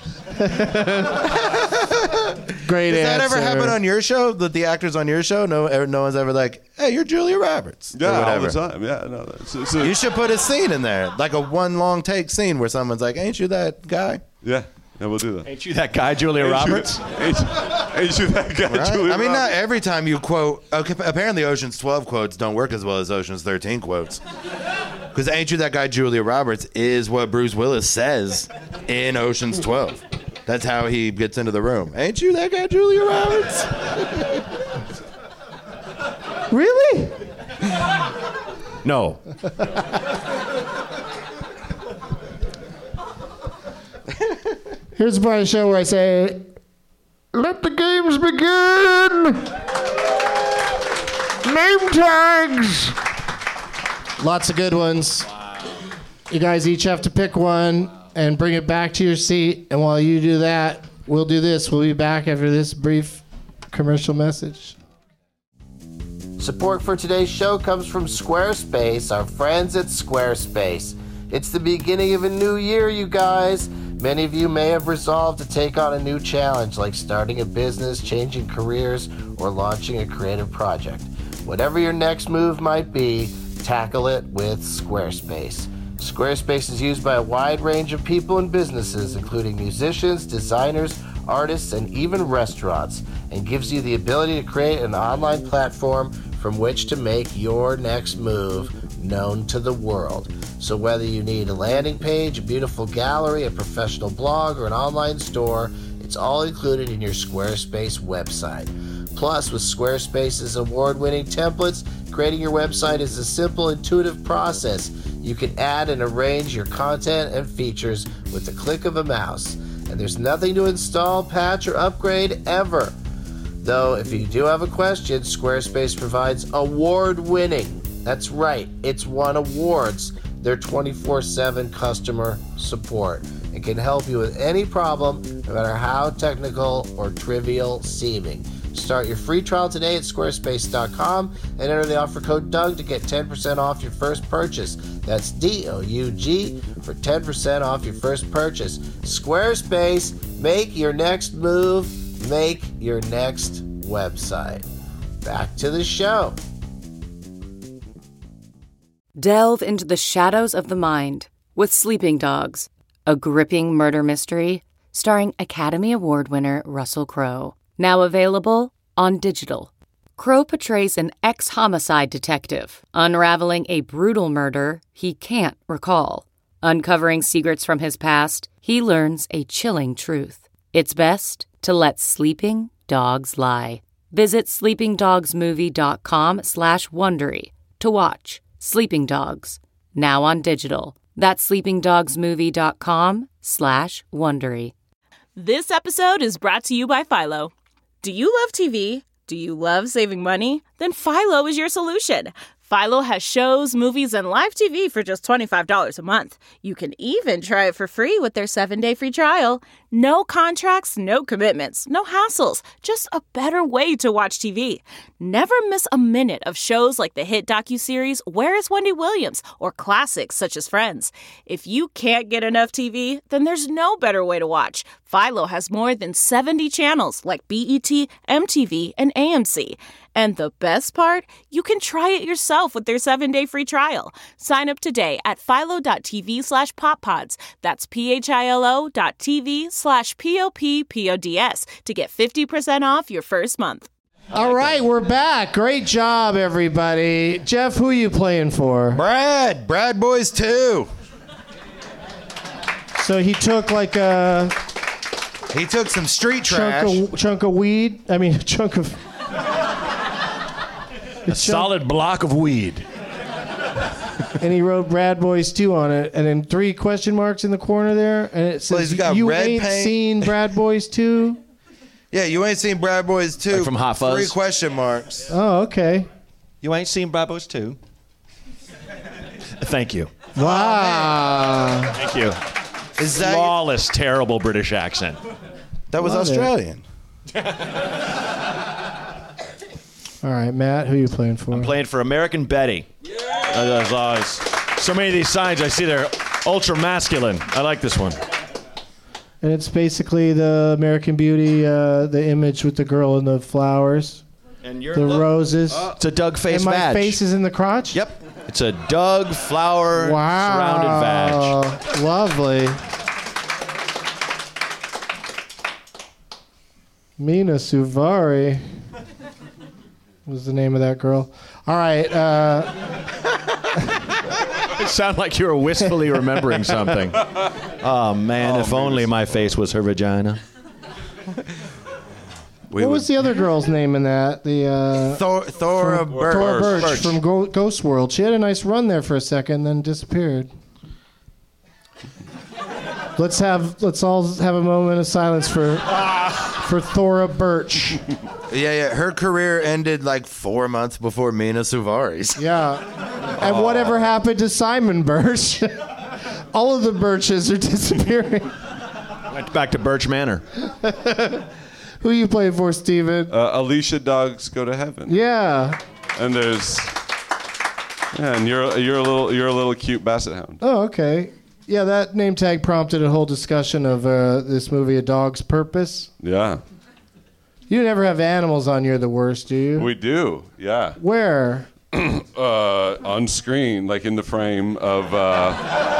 Great Does answer. that ever happen on your show? That the actors on your show, no, no one's ever like, "Hey, you're Julia Roberts." or Yeah, all whatever. the time. Yeah, no. It's, it's a, You should put a scene in there, like a one long take scene where someone's like, "Ain't you that guy?" yeah, yeah, we'll do that. Ain't you that guy, Julia Roberts? Ain't you, ain't you that guy, Right? Julia I mean, not Roberts? every time you quote. Okay, apparently, Ocean's twelve quotes don't work as well as Ocean's thirteen quotes. Because "Ain't you that guy, Julia Roberts" is what Bruce Willis says in Ocean's twelve. That's how he gets into the room. "Ain't you that guy, Julia Roberts?" Really? No. Here's the part of the show where I say, let the games begin! Name tags! Lots of good ones. You guys each have to pick one and bring it back to your seat. And while you do that, we'll do this. We'll be back after this brief commercial message. Support for today's show comes from Squarespace, our friends at Squarespace. It's the beginning of a new year, you guys. Many of you may have resolved to take on a new challenge, like starting a business, changing careers, or launching a creative project. Whatever your next move might be, tackle it with Squarespace. Squarespace is used by a wide range of people and businesses, including musicians, designers, artists, and even restaurants, and gives you the ability to create an online platform from which to make your next move known to the world. So whether you need a landing page, a beautiful gallery, a professional blog, or an online store, it's all included in your Squarespace website. Plus, with Squarespace's award-winning templates, creating your website is a simple, intuitive process. You can add and arrange your content and features with the click of a mouse. And there's nothing to install, patch, or upgrade ever. Though, if you do have a question, Squarespace provides award-winning. That's right, it's won awards. Their twenty-four seven customer support and can help you with any problem, no matter how technical or trivial seeming. Start your free trial today at squarespace dot com and enter the offer code Doug to get ten percent off your first purchase. That's D O U G for ten percent off your first purchase. Squarespace, make your next move, make your next website. Back to the show. Delve into the shadows of the mind with Sleeping Dogs, a gripping murder mystery starring Academy Award winner Russell Crowe. Now available on digital. Crow portrays an ex-homicide detective, unraveling a brutal murder he can't recall. Uncovering secrets from his past, he learns a chilling truth. It's best to let sleeping dogs lie. Visit sleepingdogsmovie.com slash Wondery to watch Sleeping Dogs, now on digital. That's sleepingdogsmovie.com slash Wondery. This episode is brought to you by Philo. Do you love T V? Do you love saving money? Then Philo is your solution. Philo has shows, movies, and live T V for just twenty-five dollars a month. You can even try it for free with their seven-day free trial. No contracts, no commitments, no hassles. Just a better way to watch T V. Never miss a minute of shows like the hit docuseries Where is Wendy Williams? Or classics such as Friends. If you can't get enough T V, then there's no better way to watch. Philo has more than seventy channels like B E T, M T V, and A M C. And the best part? You can try it yourself with their seven-day free trial. Sign up today at philo.tv slash poppods. That's P-H-I-L-O dot TV slash P-O-P-P-O-D-S to get fifty percent off your first month. All right, we're back. Great job, everybody. Jeff, who are you playing for? Brad. Brad Boys two. So he took like a... He took some street trash. Chunk of, chunk of weed. I mean, a chunk of... A solid block of weed. And he wrote Brad Boys two on it, and then three question marks in the corner there, and it Well, says, he's got you red ain't paint." seen Brad Boys two? Yeah, you ain't seen Brad Boys two. Like from Hot Fuzz? Three question marks. Oh, okay. You ain't seen Brad Boys two? Thank you. Wow. Thank you. Is that Flawless, terrible British accent. That was Love it. Australian. All right, Matt, who are you playing for? I'm playing for American Betty. Yeah. So many of these signs I see, they're ultra masculine. I like this one. And it's basically the American Beauty, uh, the image with the girl and the flowers, And you're the look- roses. Uh, it's a Doug face and my badge. face is in the crotch? Yep. It's a Doug flower surrounded Wow. badge. Lovely. Mina Suvari was the name of that girl. All right. Uh, It sounded like you were wistfully remembering something. Oh, man, Oh, if only man. my face was her vagina. We what was the other girl's name in that? The uh, Thor, Thora from- Birch. Thora Birch, Birch. from Go- Ghost World. She had a nice run there for a second, then disappeared. Let's have let's all have a moment of silence for for Thora Birch. Yeah, yeah. Her career ended like four months before Mina Suvari's. Yeah. And whatever happened to Simon Birch? All of the Birches are disappearing. Went back to Birch Manor. Who you playing for, Steven? Uh, Alicia Dogs Go to Heaven. Yeah. And there's, yeah, and you're you're a little you're a little cute basset hound. Oh, okay. Yeah, that name tag prompted a whole discussion of uh, this movie, A Dog's Purpose. Yeah, You never have animals on You're the Worst, do you? we do. Yeah, Where? uh, on screen, like in the frame of. Uh,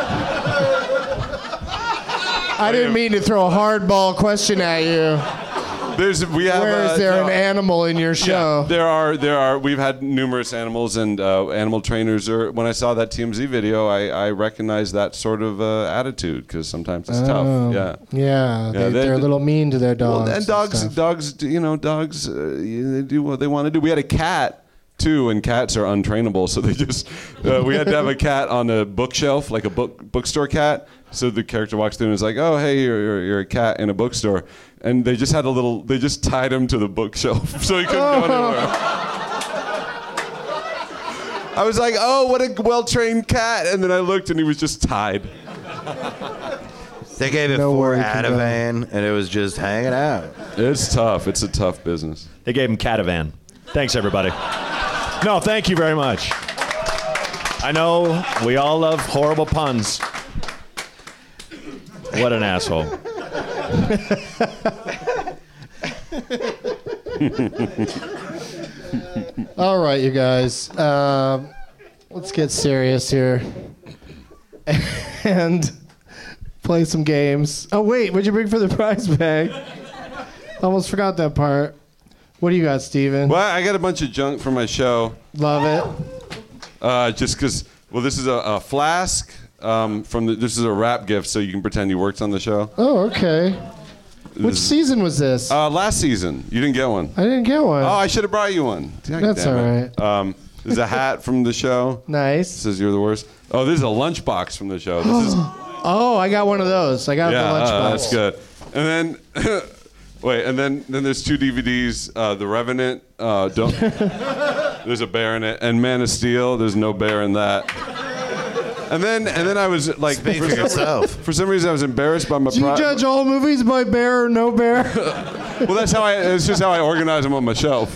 I didn't mean to throw a hardball question at you. There's we have. Where is uh, there no, an animal in your show? Yeah, there are there are. We've had numerous animals and uh, animal trainers. Or when I saw that T M Z video, I I recognized that sort of uh, attitude because sometimes it's Oh. tough. Yeah. Yeah, they, Yeah, they- they're a little mean to their dogs. Well, and dogs, stuff. dogs, do- you know, dogs, uh, they do what they want to do. We had a cat too, and cats are untrainable, so they just. Uh, we had to have a cat on a bookshelf, like a book bookstore cat. So the character walks through and is like, "Oh, hey, you're, you're, you're a cat in a bookstore," and they just had a little. They just tied him to the bookshelf, so he couldn't go anywhere. I was like, "Oh, what a well-trained cat," and then I looked, and he was just tied. They gave it No four worry, can go. Ativan, and it was just hanging out. It's tough. It's a tough business. They gave him Catavan. Thanks, everybody. No, thank you very much. I know we all love horrible puns. What an asshole. All right, you guys. Um, let's get serious here and play some games. Oh, wait. What'd you bring for the prize bag? Almost forgot that part. What do you got, Steven? Well, I got a bunch of junk for my show. Love it. Uh, just because, well, this is a, a flask um, from the, this is a wrap gift, so you can pretend you worked on the show. Oh, okay. Which This- season was this? Uh, last season. You didn't get one. I didn't get one. Oh, I should have brought you one. Dang, That's damn all it. Um, there's a hat from the show. Nice. Says you're the worst. Oh, this is a lunchbox from the show. This is Oh, I got one of those. I got yeah, the uh, lunchbox. that's good. And then, wait, and then then there's two D V Ds. Uh, the Revenant. Uh, don't. There's a bear in it, and Man of Steel. There's no bear in that. And then and then I was like, Speak for for some- yourself. For some reason, I was embarrassed by my. Do you pro- judge all movies by bear or no bear? Well, that's how I. It's just how I organize them on my shelf.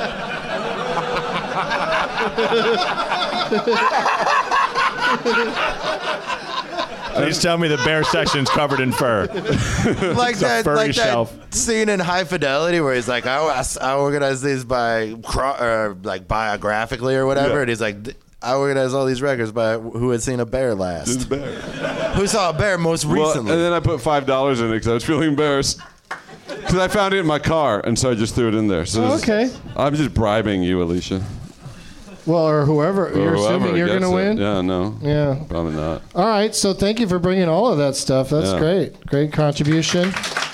Please tell me the bear section's covered in fur. Like It's a that, furry like shelf. that scene in High Fidelity where he's like, I, I organize these by cro- or like biographically or whatever, Yeah. and he's like, I organize all these records by who had seen a bear last. This bear. Who saw a bear most Well, recently? and then I put five dollars in it because I was feeling embarrassed. Because I found it in my car, and so I just threw it in there. So Oh, this- okay. I'm just bribing you, Alicia. Well, or whoever. Or You're whoever assuming you're gets going to it. win? Yeah, no. Yeah. Probably not. All right. So thank you for bringing all of that stuff. That's Yeah. great. Great contribution.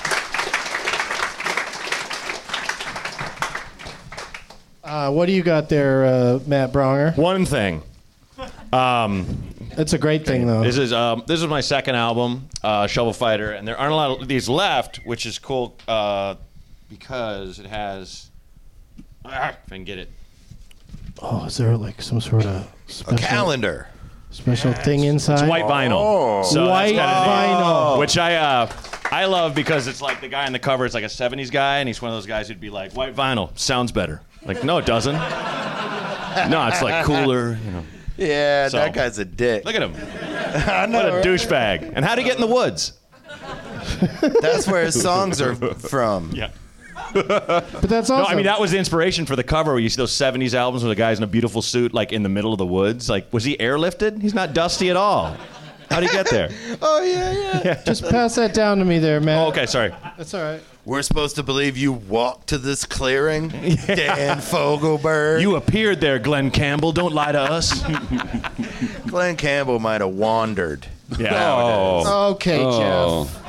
Uh, what do you got there, uh, Matt Bronger? One thing. Um, It's a great thing, though. This is um, this is my second album, uh, Shovel Fighter, and there aren't a lot of these left, which is cool uh, because it has. Ah, if I can get it. Oh, is there like some sort of special, a calendar. special thing inside? It's white vinyl. Oh. So White that's got a name, vinyl. which I uh, I love because it's like the guy on the cover is like a seventies guy, and he's one of those guys who'd be like, white vinyl sounds better. Like, no, it doesn't. No, it's like cooler, you know. Yeah, So- that guy's a dick. Look at him. I know, What a right? douchebag. And how'd he get in the woods? That's where his songs are from. Yeah. But that's awesome. No, I mean, that was the inspiration for the cover where you see those seventies albums where the guy's in a beautiful suit, like in the middle of the woods. Like, was he airlifted? He's not dusty at all. How'd he get there? Oh, yeah, yeah. Just pass that down to me there, man. Oh, okay, sorry. That's all right. We're supposed to believe you walked to this clearing, Dan Fogelberg. You appeared there, Glenn Campbell. Don't lie to us. Glenn Campbell might have wandered. Yeah. nowadays. Okay, Oh. Jeff.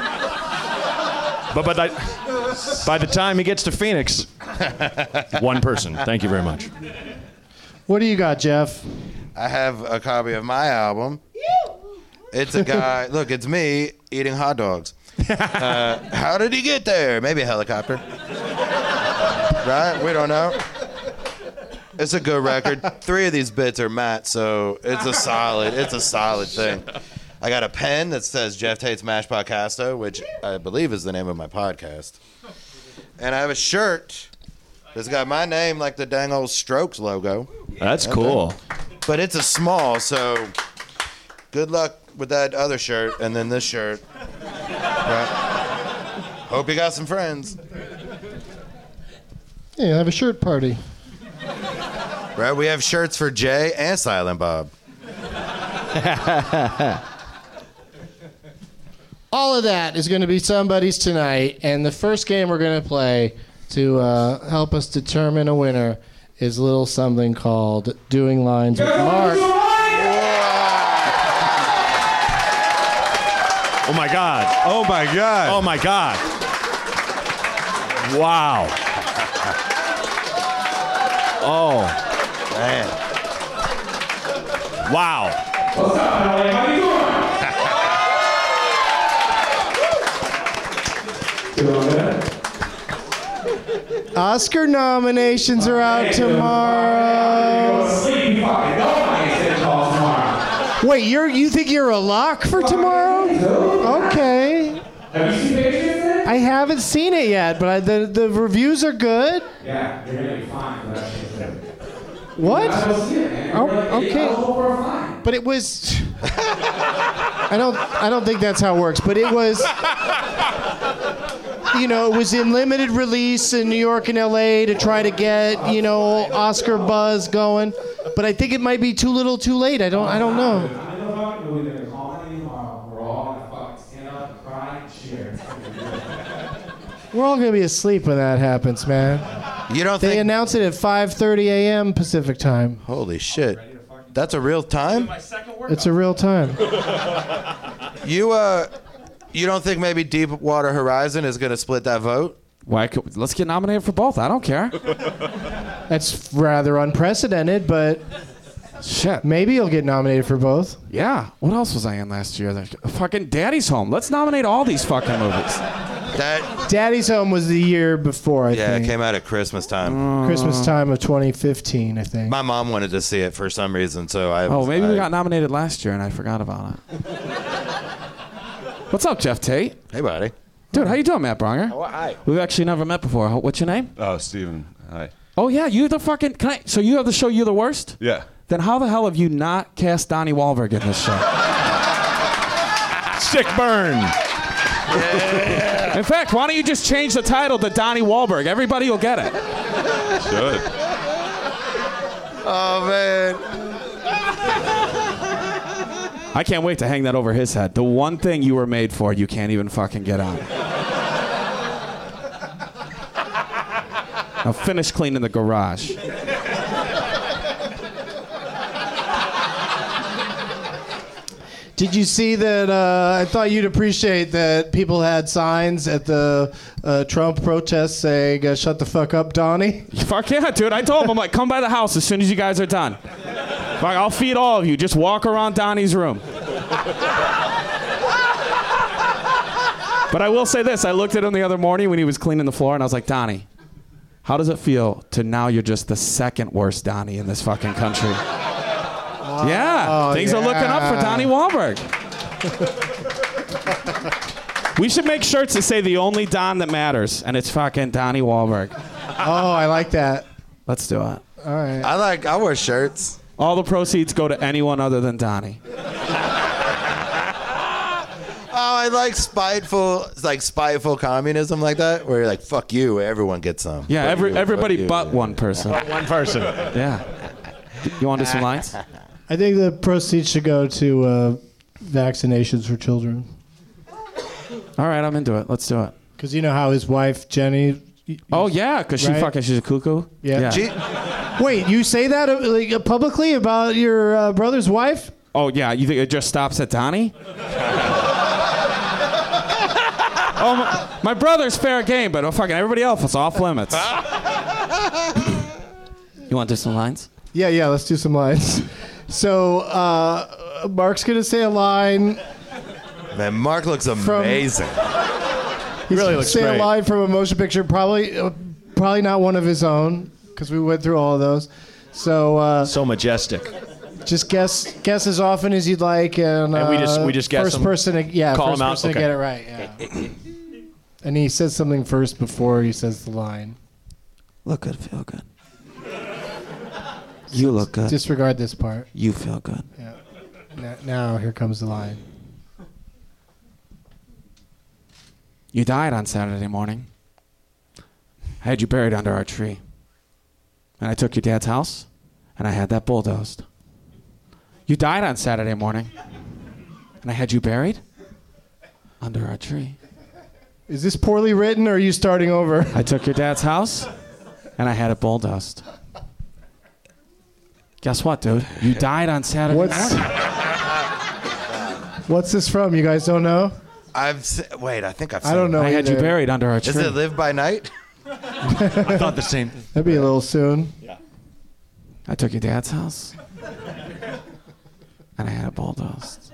But, but I, by the time he gets to Phoenix, one person. Thank you very much. What do you got, Jeff? I have a copy of my album. It's a guy. Look, it's me eating hot dogs. Uh, how did he get there? Maybe a helicopter. Right? We don't know. It's a good record. Three of these bits are Matt, so it's a solid. It's a solid thing. I got a pen that says Jeff Tate's Mash Podcasto, which I believe is the name of my podcast. And I have a shirt that's got my name like the dang old Strokes logo. That's cool. But it's a small, so good luck with that other shirt and then this shirt. Right? Hope you got some friends. Yeah, have a shirt party. Right? We have shirts for Jay and Silent Bob. All of that is going to be somebody's tonight, and the first game we're going to play to uh, help us determine a winner is a little something called Doing Lines with Mark. Oh, my God. Oh, my God. Oh, my God. Wow. Oh. Man. Wow. What's up, L A? How you doing? Doing good? Oscar nominations are out tomorrow. Go to sleep. You fucking know I ain't sitting calls tomorrow. Wait, you're you think you're a lock for tomorrow? Okay. Have you seen Patriots? I haven't seen it yet, but I, the the reviews are good. Yeah, you're gonna be fine for that shit. What? I don't see it, man. Oh, You're like eight okay. hours over a fine. But it was. I don't. I don't think that's how it works. But it was. You know, it was in limited release in New York and L A to try to get you know Oscar buzz going. But I think it might be too little, too late. I don't. I don't know. I know fucking movie they're gonna call me tomorrow. We're all gonna fucking stand up and cry and cheer. We're all gonna be asleep when that happens, man. You don't They think? announced it at five thirty a.m. Pacific time. Holy shit. That's a real time? It's a real time. You uh, you don't think maybe Deepwater Horizon is going to split that vote? Why? Could, let's get nominated for both. I don't care. That's rather unprecedented, but shit, maybe you'll get nominated for both. Yeah. What else was I in last year? Fucking Daddy's Home. Let's nominate all these fucking movies. That Daddy's Home was the year before, I yeah, think. it came out at Christmas time. Christmas time of twenty fifteen, I think. My mom wanted to see it for some reason, so I. Oh, was, maybe I, we got nominated last year and I forgot about it. What's up, Jeff Tate? Hey, buddy. Dude, how you doing, Matt Bronger? Oh, hi. We've actually never met before. What's your name? Oh, Steven. Hi. Oh, yeah, you're the fucking... Can I, so you have the show You're the Worst? Yeah. Then how the hell have you not cast Donnie Wahlberg in this show? Sick burn. Yeah. In fact, why don't you just change the title to Donnie Wahlberg? Everybody will get it. Should. Oh, man. I can't wait to hang that over his head. The one thing you were made for, you can't even fucking get on. Now finish cleaning the garage. Did you see that? Uh, I thought you'd appreciate that people had signs at the uh, Trump protests saying, uh, shut the fuck up, Donnie. Fuck yeah, dude. I told him, I'm like, come by the house as soon as you guys are done. Fuck, I'll feed all of you. Just walk around Donnie's room. But I will say this. I looked at him the other morning when he was cleaning the floor, and I was like, Donnie, how does it feel to now you're just the second worst Donnie in this fucking country? Yeah, oh, things yeah. are looking up for Donnie Wahlberg. We should make shirts that say the only Don that matters, and it's fucking Donnie Wahlberg. Oh, I like that. Let's do it. All right. I like, I wear shirts. All the proceeds go to anyone other than Donnie. Oh, I like spiteful, like spiteful communism like that, where you're like, fuck you, everyone gets some. Yeah, Fuck every, you, everybody fuck you. but one person. One person. Yeah. You want to do some lines? I think the proceeds should go to uh, vaccinations for children. All right, I'm into it. Let's do it. Because you know how his wife, Jenny... Oh, yeah, because she Right? fucking, she's a cuckoo. Yeah. She- Wait, you say that uh, like, uh, publicly about your uh, brother's wife? Oh, yeah, you think it just stops at Donnie? Oh, my, my brother's fair game, but oh, fucking everybody else is off limits. You want to do some lines? Yeah, yeah, let's do some lines. So, uh, Mark's going to say a line. Man, Mark looks amazing. He's Really gonna looks say great. a line from a motion picture, probably uh, probably not one of his own, because we went through all of those. So, uh, So majestic. just guess guess as often as you'd like, and, uh, And we just- we just guess first them? person, to, yeah, Call first them out? person to Okay. get it right. Yeah. And he says something first before he says the line. Look good, feel good. You look good. Disregard this part. You feel good. Yeah. Now, now here comes the line. You died on Saturday morning. I had you buried under our tree. And I took your dad's house, and I had that bulldozed. You died on Saturday morning, and I had you buried under our tree. Is this poorly written, or are you starting over? I took your dad's house, and I had it bulldozed. Guess what, dude? You died on Saturday What's- morning. What's this from? You guys don't know? I've se- wait, I think I've. I don't know I had you either. buried under our tree. Is it Live by Night? I thought the same thing. That'd be a little soon. I took your dad's house, and I had it bulldozed.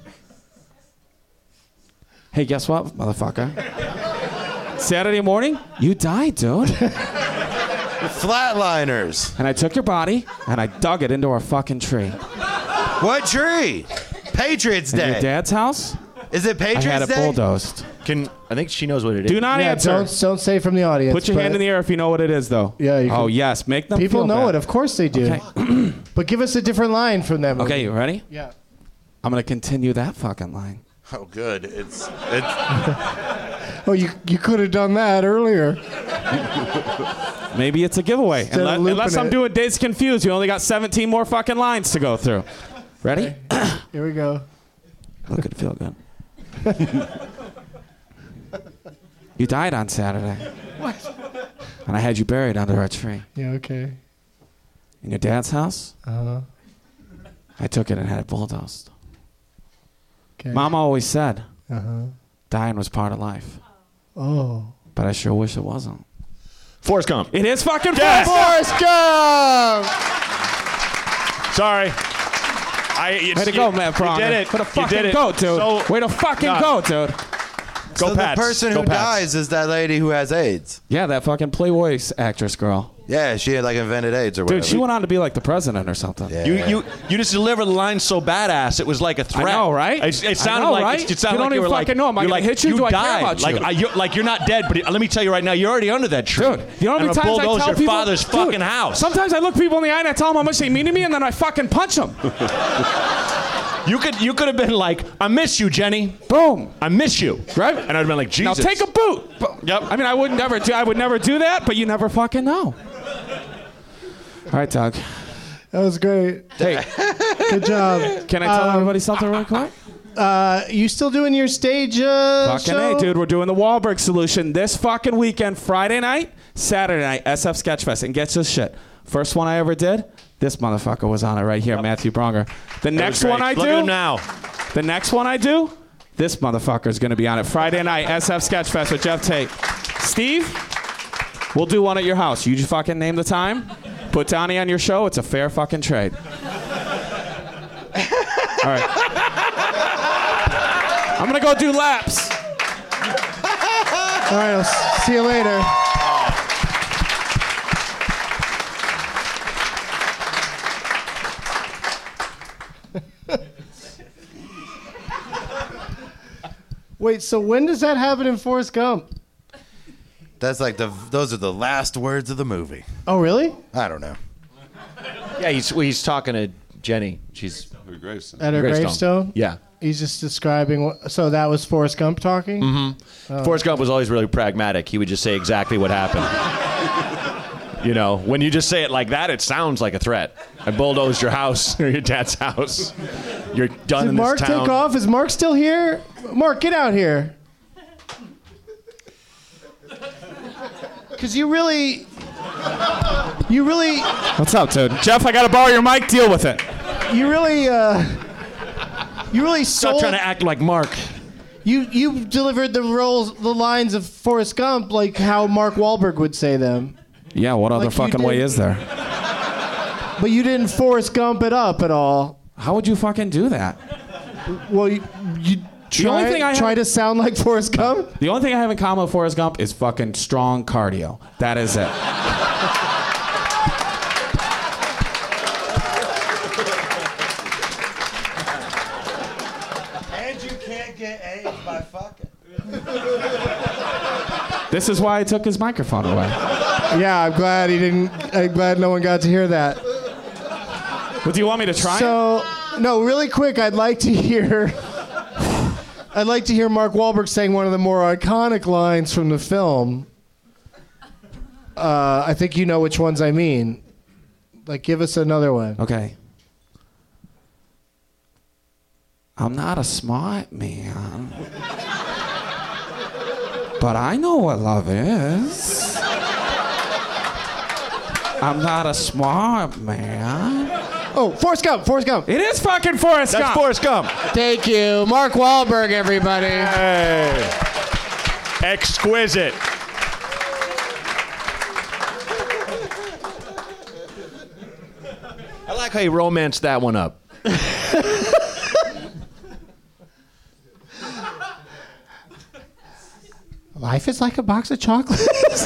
Hey, guess what, motherfucker? Saturday morning, you died, dude. Flatliners. And I took your body, and I dug it into our fucking tree. What tree? Patriots And Day. your dad's house, Is it Patriots I had it Day? bulldozed. Can I think she knows what it is. Do not Yeah, answer. don't don't say from the audience. Put your but hand in the air if you know what it is, though. Yeah, you Oh, can- yes. Make them People feel know bad. it. Of course they do. Okay. But give us a different line from them. Okay, you ready? Yeah. I'm going to continue that fucking line. Oh, good. It's it's. Oh, you you could have done that earlier. Maybe it's a giveaway. Instead of Unless, looping unless I'm it. doing Days Confused, you only got seventeen more fucking lines to go through. Ready? Here we go. Look, it feel good. You died on Saturday. What? And I had you buried under a tree. Yeah, okay. In your dad's house, Uh-huh. I took it and had it bulldozed. Okay. Mama always said Uh-huh. dying was part of life. Oh. But I sure wish it wasn't. Forrest Gump. It is fucking Yes. Forrest Gump! Sorry. I, Way to go, man, You Pronger. did it. Way to You fucking did it. go, dude. So, Way to fucking God. go, dude. Go so Pats. the person Go who Pats. dies is that lady who has AIDS. Yeah, that fucking Playboy actress girl. Yeah, she had like invented AIDS or whatever. Dude, she went on to be like the president or something. Yeah. You you you just delivered the line so badass. It was like a threat. I know, right? It, it I sounded know, like right? it sounded You don't like you even were like, fucking know. Am I you're gonna like, hit you? Do I care died. about like, you? I, you're, like you're not dead, but it, let me tell you right now, you're already under that tree. Dude, you know how many and a times I bulldoze tell your people, father's dude, fucking house. Sometimes I look people in the eye and I tell them how much they mean to me, and then I fucking punch them. You could you could have been like, I miss you, Jenny. Boom. I miss you. Right? And I'd have been like, Jesus. Now take a boot. Yep. I mean, I would never do. I would never do that, but you never fucking know. All right, Doug. That was great. Hey, Good job. can I tell Um, everybody something real quick? Uh, you still doing your stage uh, Fucking show? A, dude. We're doing the Wahlberg Solution this fucking weekend, Friday night, Saturday night, S F Sketchfest. And get this shit. First one I ever did, this motherfucker was on it right here, yep. Matthew Bronger. The next great. one I Look do, at him now. the next one I do, this motherfucker is going to be on it Friday night, S F Sketchfest with Jeff Tate. Steve, we'll do one at your house. You just fucking name the time, put Donnie on your show. It's a fair fucking trade. All right. I'm going to go do laps. All right, I'll s- see you later. Wait, so when does that happen in Forrest Gump? That's like the those are the last words of the movie. Oh, really? I don't know. Yeah, he's well, he's talking to Jenny. She's Her gravestone. At her Gravestone. gravestone? Yeah. He's just describing what. So that was Forrest Gump talking? Mm-hmm. Oh. Forrest Gump was always really pragmatic. He would just say exactly what happened. You know, when you just say it like that, it sounds like a threat. I bulldozed your house or your dad's house. You're done Did in Mark this town. take off? Is Mark still here? Mark, get out here. Because you really. You really. What's up, dude? Jeff, I got to borrow your mic. Deal with it. You really. Uh, you really Stop sold. trying to act like Mark. You you delivered the roles, the lines of Forrest Gump like how Mark Wahlberg would say them. Yeah, what other Like you fucking way did. is there? But you didn't Forrest Gump it up at all. How would you fucking do that? Well, you, you try, only thing I try have- to sound like Forrest Gump. The only thing I have in common with Forrest Gump is fucking strong cardio. That is it. And you can't get AIDS by fucking. This is why I took his microphone away. Yeah, I'm glad he didn't. I'm glad no one got to hear that. But do you want me to try? So, no, really quick, I'd like to hear. I'd like to hear Mark Wahlberg saying one of the more iconic lines from the film. Uh, I think you know which ones I mean. Like, give us another one. Okay. I'm not a smart man, but I know what love is. I'm not a smart man. Oh, Forrest Gump, Forrest Gump. It is fucking Forrest That's Gump. Forrest Gump. Thank you. Mark Wahlberg, everybody. Hey. Exquisite. I like how you romanced that one up. Life is like a box of chocolates.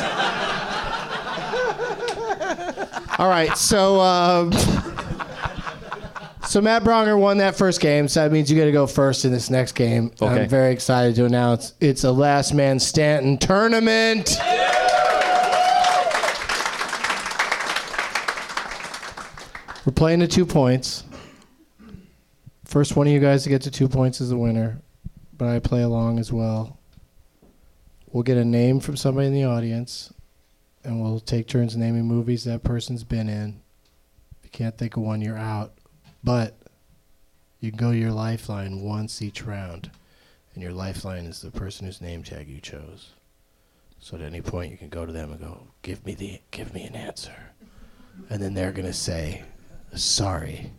All right, so um, so Matt Bronger won that first game, so that means you got to go first in this next game. Okay. I'm very excited to announce it's a Last Man Stanton tournament. We're playing to two points. First one of you guys to get to two points is the winner, but I play along as well. We'll get a name from somebody in the audience, and we'll take turns naming movies that person's been in. If you can't think of one, you're out. But you can go your lifeline once each round, and your lifeline is the person whose name tag you chose. So at any point you can go to them and go, give me the, give me an answer. And then they're going to say, sorry.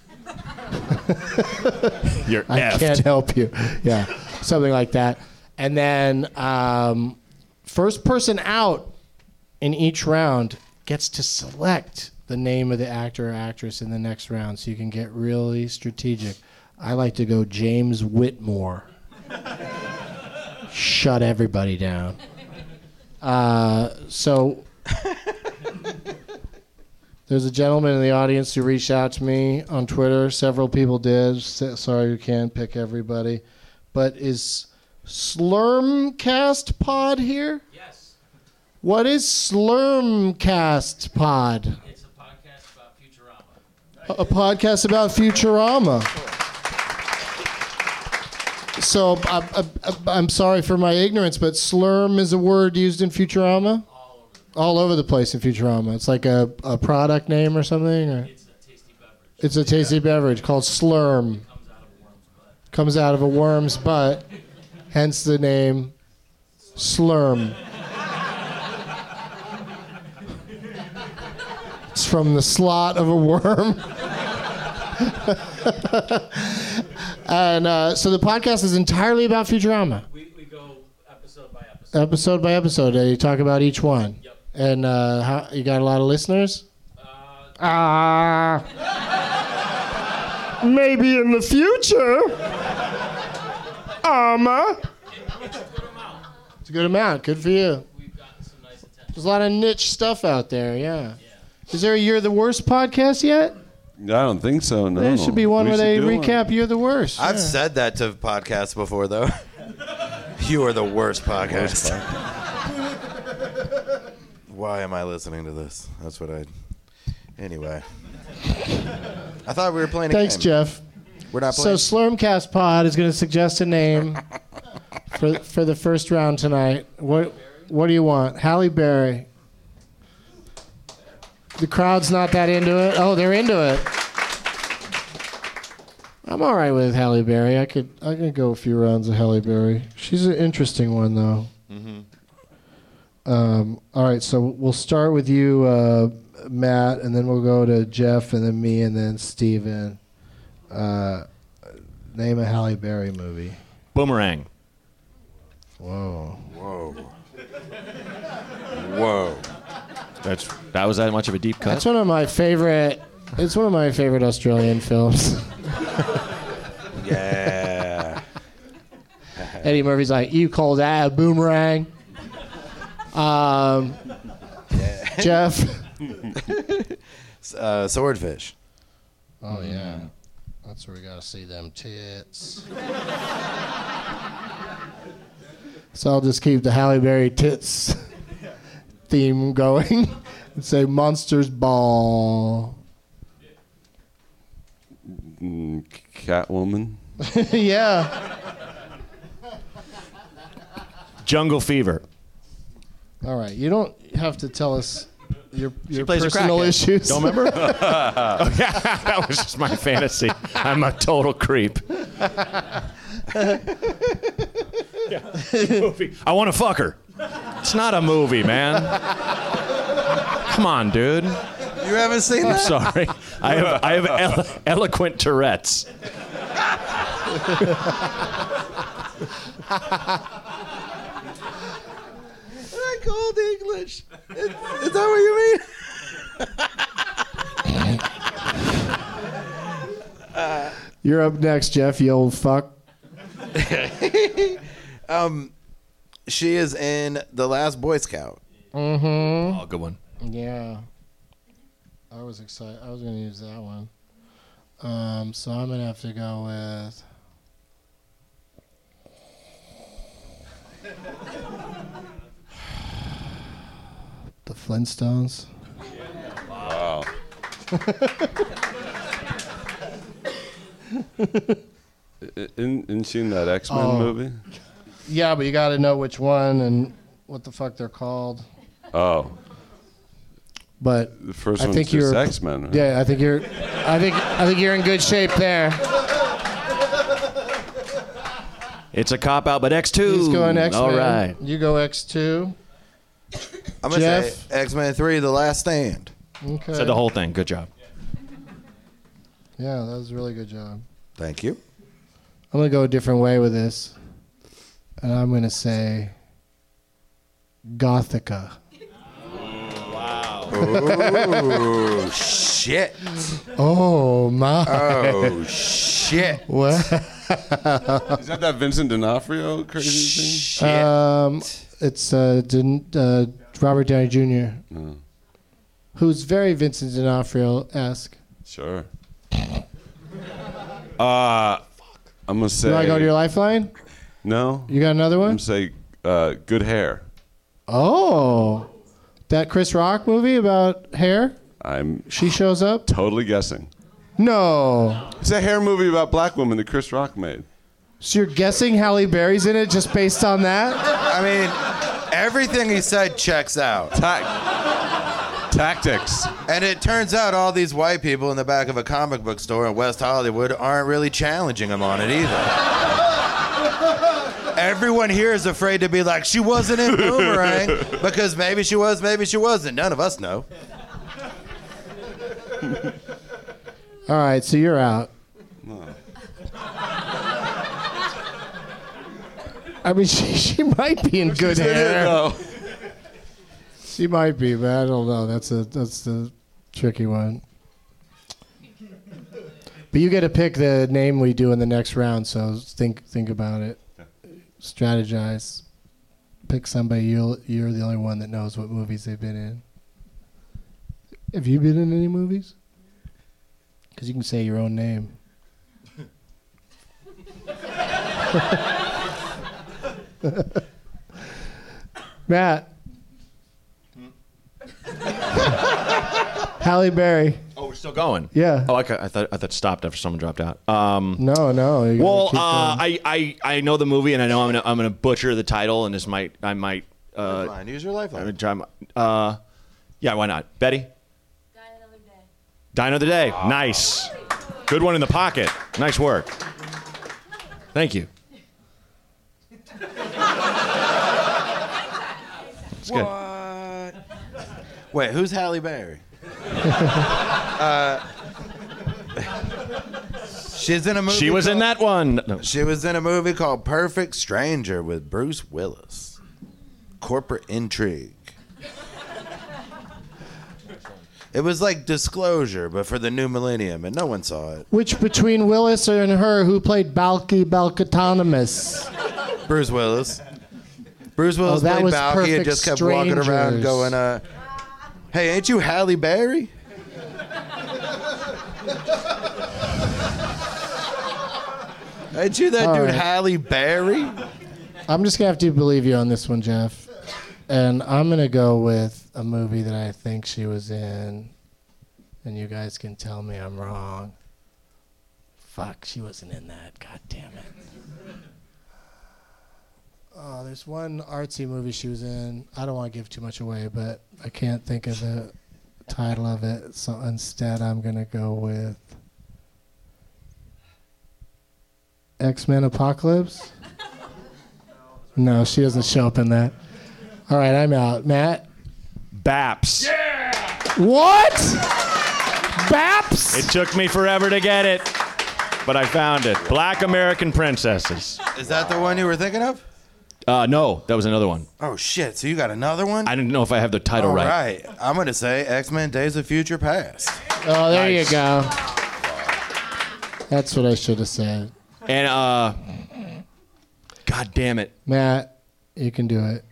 You're I effed. can't help you. Yeah, something like that. And then um, first person out in each round gets to select the name of the actor or actress in the next round, so you can get really strategic. I like to go James Whitmore. Shut everybody down. Uh, so there's a gentleman in the audience who reached out to me on Twitter. Several people did. S- Sorry we can't pick everybody. But is Slurmcast Pod here? Yes. What is Slurmcast Pod? It's a podcast about Futurama. A, a podcast about Futurama. So I, I, I'm sorry for my ignorance, but slurm is a word used in Futurama? All over the place in Futurama. It's like a, a product name or something? Or? It's a tasty beverage. It's a tasty beverage called Slurm. Comes out of a worm's butt, hence the name Slurm. It's from the slot of a worm. And uh, so the podcast is entirely about Futurama. We, we go episode by episode. Episode by episode. Uh, you talk about each one. Yep. And uh, how, you got a lot of listeners? Ah. Uh, maybe in the future. Ama. It's a good amount. Good for you. We've gotten some nice attention. There's a lot of niche stuff out there, yeah. Is there a You're the Worst podcast yet? I don't think so, no. There should be one We where should they do recap one. You're the Worst. I've yeah. said that to podcasts before, though. You are the worst podcast. Why am I listening to this? That's what I... Anyway. I thought we were playing a Thanks, game. Jeff. We're not So playing? Slurmcast Pod is going to suggest a name for for the first round tonight. What What do you want? Halle Berry. The crowd's not that into it. Oh, they're into it. I'm all right with Halle Berry. I could I could go a few rounds of Halle Berry. She's an interesting one, though. Mm-hmm. Um, all right, so we'll start with you, uh, Matt, and then we'll go to Jeff, and then me, and then Steven. Uh, name a Halle Berry movie. Boomerang. Whoa. Whoa. Whoa. That's that was that much of a deep cut. That's one of my favorite. It's one of my favorite Australian films. Yeah. Eddie Murphy's like, you call that a boomerang? Um, Yeah. Jeff. uh, swordfish. Oh yeah, that's where we gotta see them tits. So I'll just keep the Halle Berry tits theme going and say Monsters Ball. Mm, Catwoman. Yeah. Jungle Fever. All right, you don't have to tell us your your plays a personal crackhead. issues. Don't remember? Oh, yeah, that was just my fantasy. I'm a total creep. Yeah. Movie. I want to fuck her. It's not a movie, man. Come on, dude. You haven't seen I'm that? sorry. I have I have elo- eloquent Tourette's. I called English. Is, is that what you mean? uh, You're up next, Jeff. You old fuck. um, she is in The Last Boy Scout. Mm-hmm. Oh, good one. Yeah. I was excited. I was going to use that one. Um, so I'm going to have to go with... The Flintstones. Wow. In, isn't she in that X-Men Oh. movie? Yeah, but you got to know which one and what the fuck they're called. Oh. But The first I one's think just you're X-Men, right? Yeah, I think you're I think I think you're in good shape there. It's a cop out, but X two. He's going X-Men. All right. You go X two. I'm gonna Jeff? say X-Men three: The Last Stand. Okay. Said the whole thing. Good job. Yeah, that was a really good job. Thank you. I'm gonna go a different way with this, and I'm gonna say Gothica. Oh shit! Oh my! Oh shit! What? Is that that Vincent D'Onofrio crazy thing? Um, it's uh, Den- uh, Robert Downey Junior, Oh. who's very Vincent D'Onofrio-esque. Sure. Uh, I'm gonna say. You want to go to your lifeline? No. You got another one? I'm gonna say uh, Good Hair. Oh, that Chris Rock movie about hair? I'm She shows up? totally guessing. No. It's a hair movie about black women that Chris Rock made. So you're guessing Halle Berry's in it just based on that? I mean, everything he said checks out. Ta- tactics. And it turns out all these white people in the back of a comic book store in West Hollywood aren't really challenging him on it either. Everyone here is afraid to be like, she wasn't in Boomerang, because maybe she was, maybe she wasn't. None of us know. All right, so you're out. I mean, she, she might be in good She's in it, hair. though. She might be, but I don't know. That's a that's the tricky one. But you get to pick the name we do in the next round, so think think about it. Strategize. Pick somebody. You'll, you're the only one that knows what movies they've been in. Have you been in any movies? Because you can say your own name. Matt. Halle Berry. Oh, we're still going. Yeah. Oh, okay. I thought I thought it stopped after someone dropped out. Um, No, no. you gotta well, keep uh, going. I, I I know the movie, and I know I'm gonna I'm gonna butcher the title, and this might I might. Uh, Lifeline. Use your lifeline. I would try my- Uh, yeah, why not? Betty. Die Another Day. Nice. Good one in the pocket. Nice work. Thank you. It's good. What? Wait, who's Halle Berry? uh, she's in a movie. She was in that one. No. She was in a movie called Perfect Stranger with Bruce Willis. Corporate intrigue. It was like Disclosure, but for the new millennium, and no one saw it. Which between Willis and her, who played Balky Balkatonomous? Bruce Willis. Bruce Willis Oh, that played was Balky and Perfect just kept walking around Strangers. going, uh, hey, ain't you Halle Berry? Ain't you that All dude right. Halle Berry? I'm just gonna have to believe you on this one, Jeff. And I'm gonna go with a movie that I think she was in, and you guys can tell me I'm wrong. Fuck, she wasn't in that. God damn it. Oh, there's one artsy movie she was in. I don't want to give too much away, but I can't think of the title of it. So instead, I'm gonna go with X-Men Apocalypse. No, she doesn't show up in that. All right, I'm out. Matt? Baps. What? Baps? It took me forever to get it, but I found it. Black American Princesses. Is that the one you were thinking of? Uh, no, that was another one. Oh, shit. So you got another one? I didn't know if I have the title All right. right. I'm going to say X-Men Days of Future Past. Oh, there Nice. you go. That's what I should have said. And, uh, God damn it. Matt, you can do it.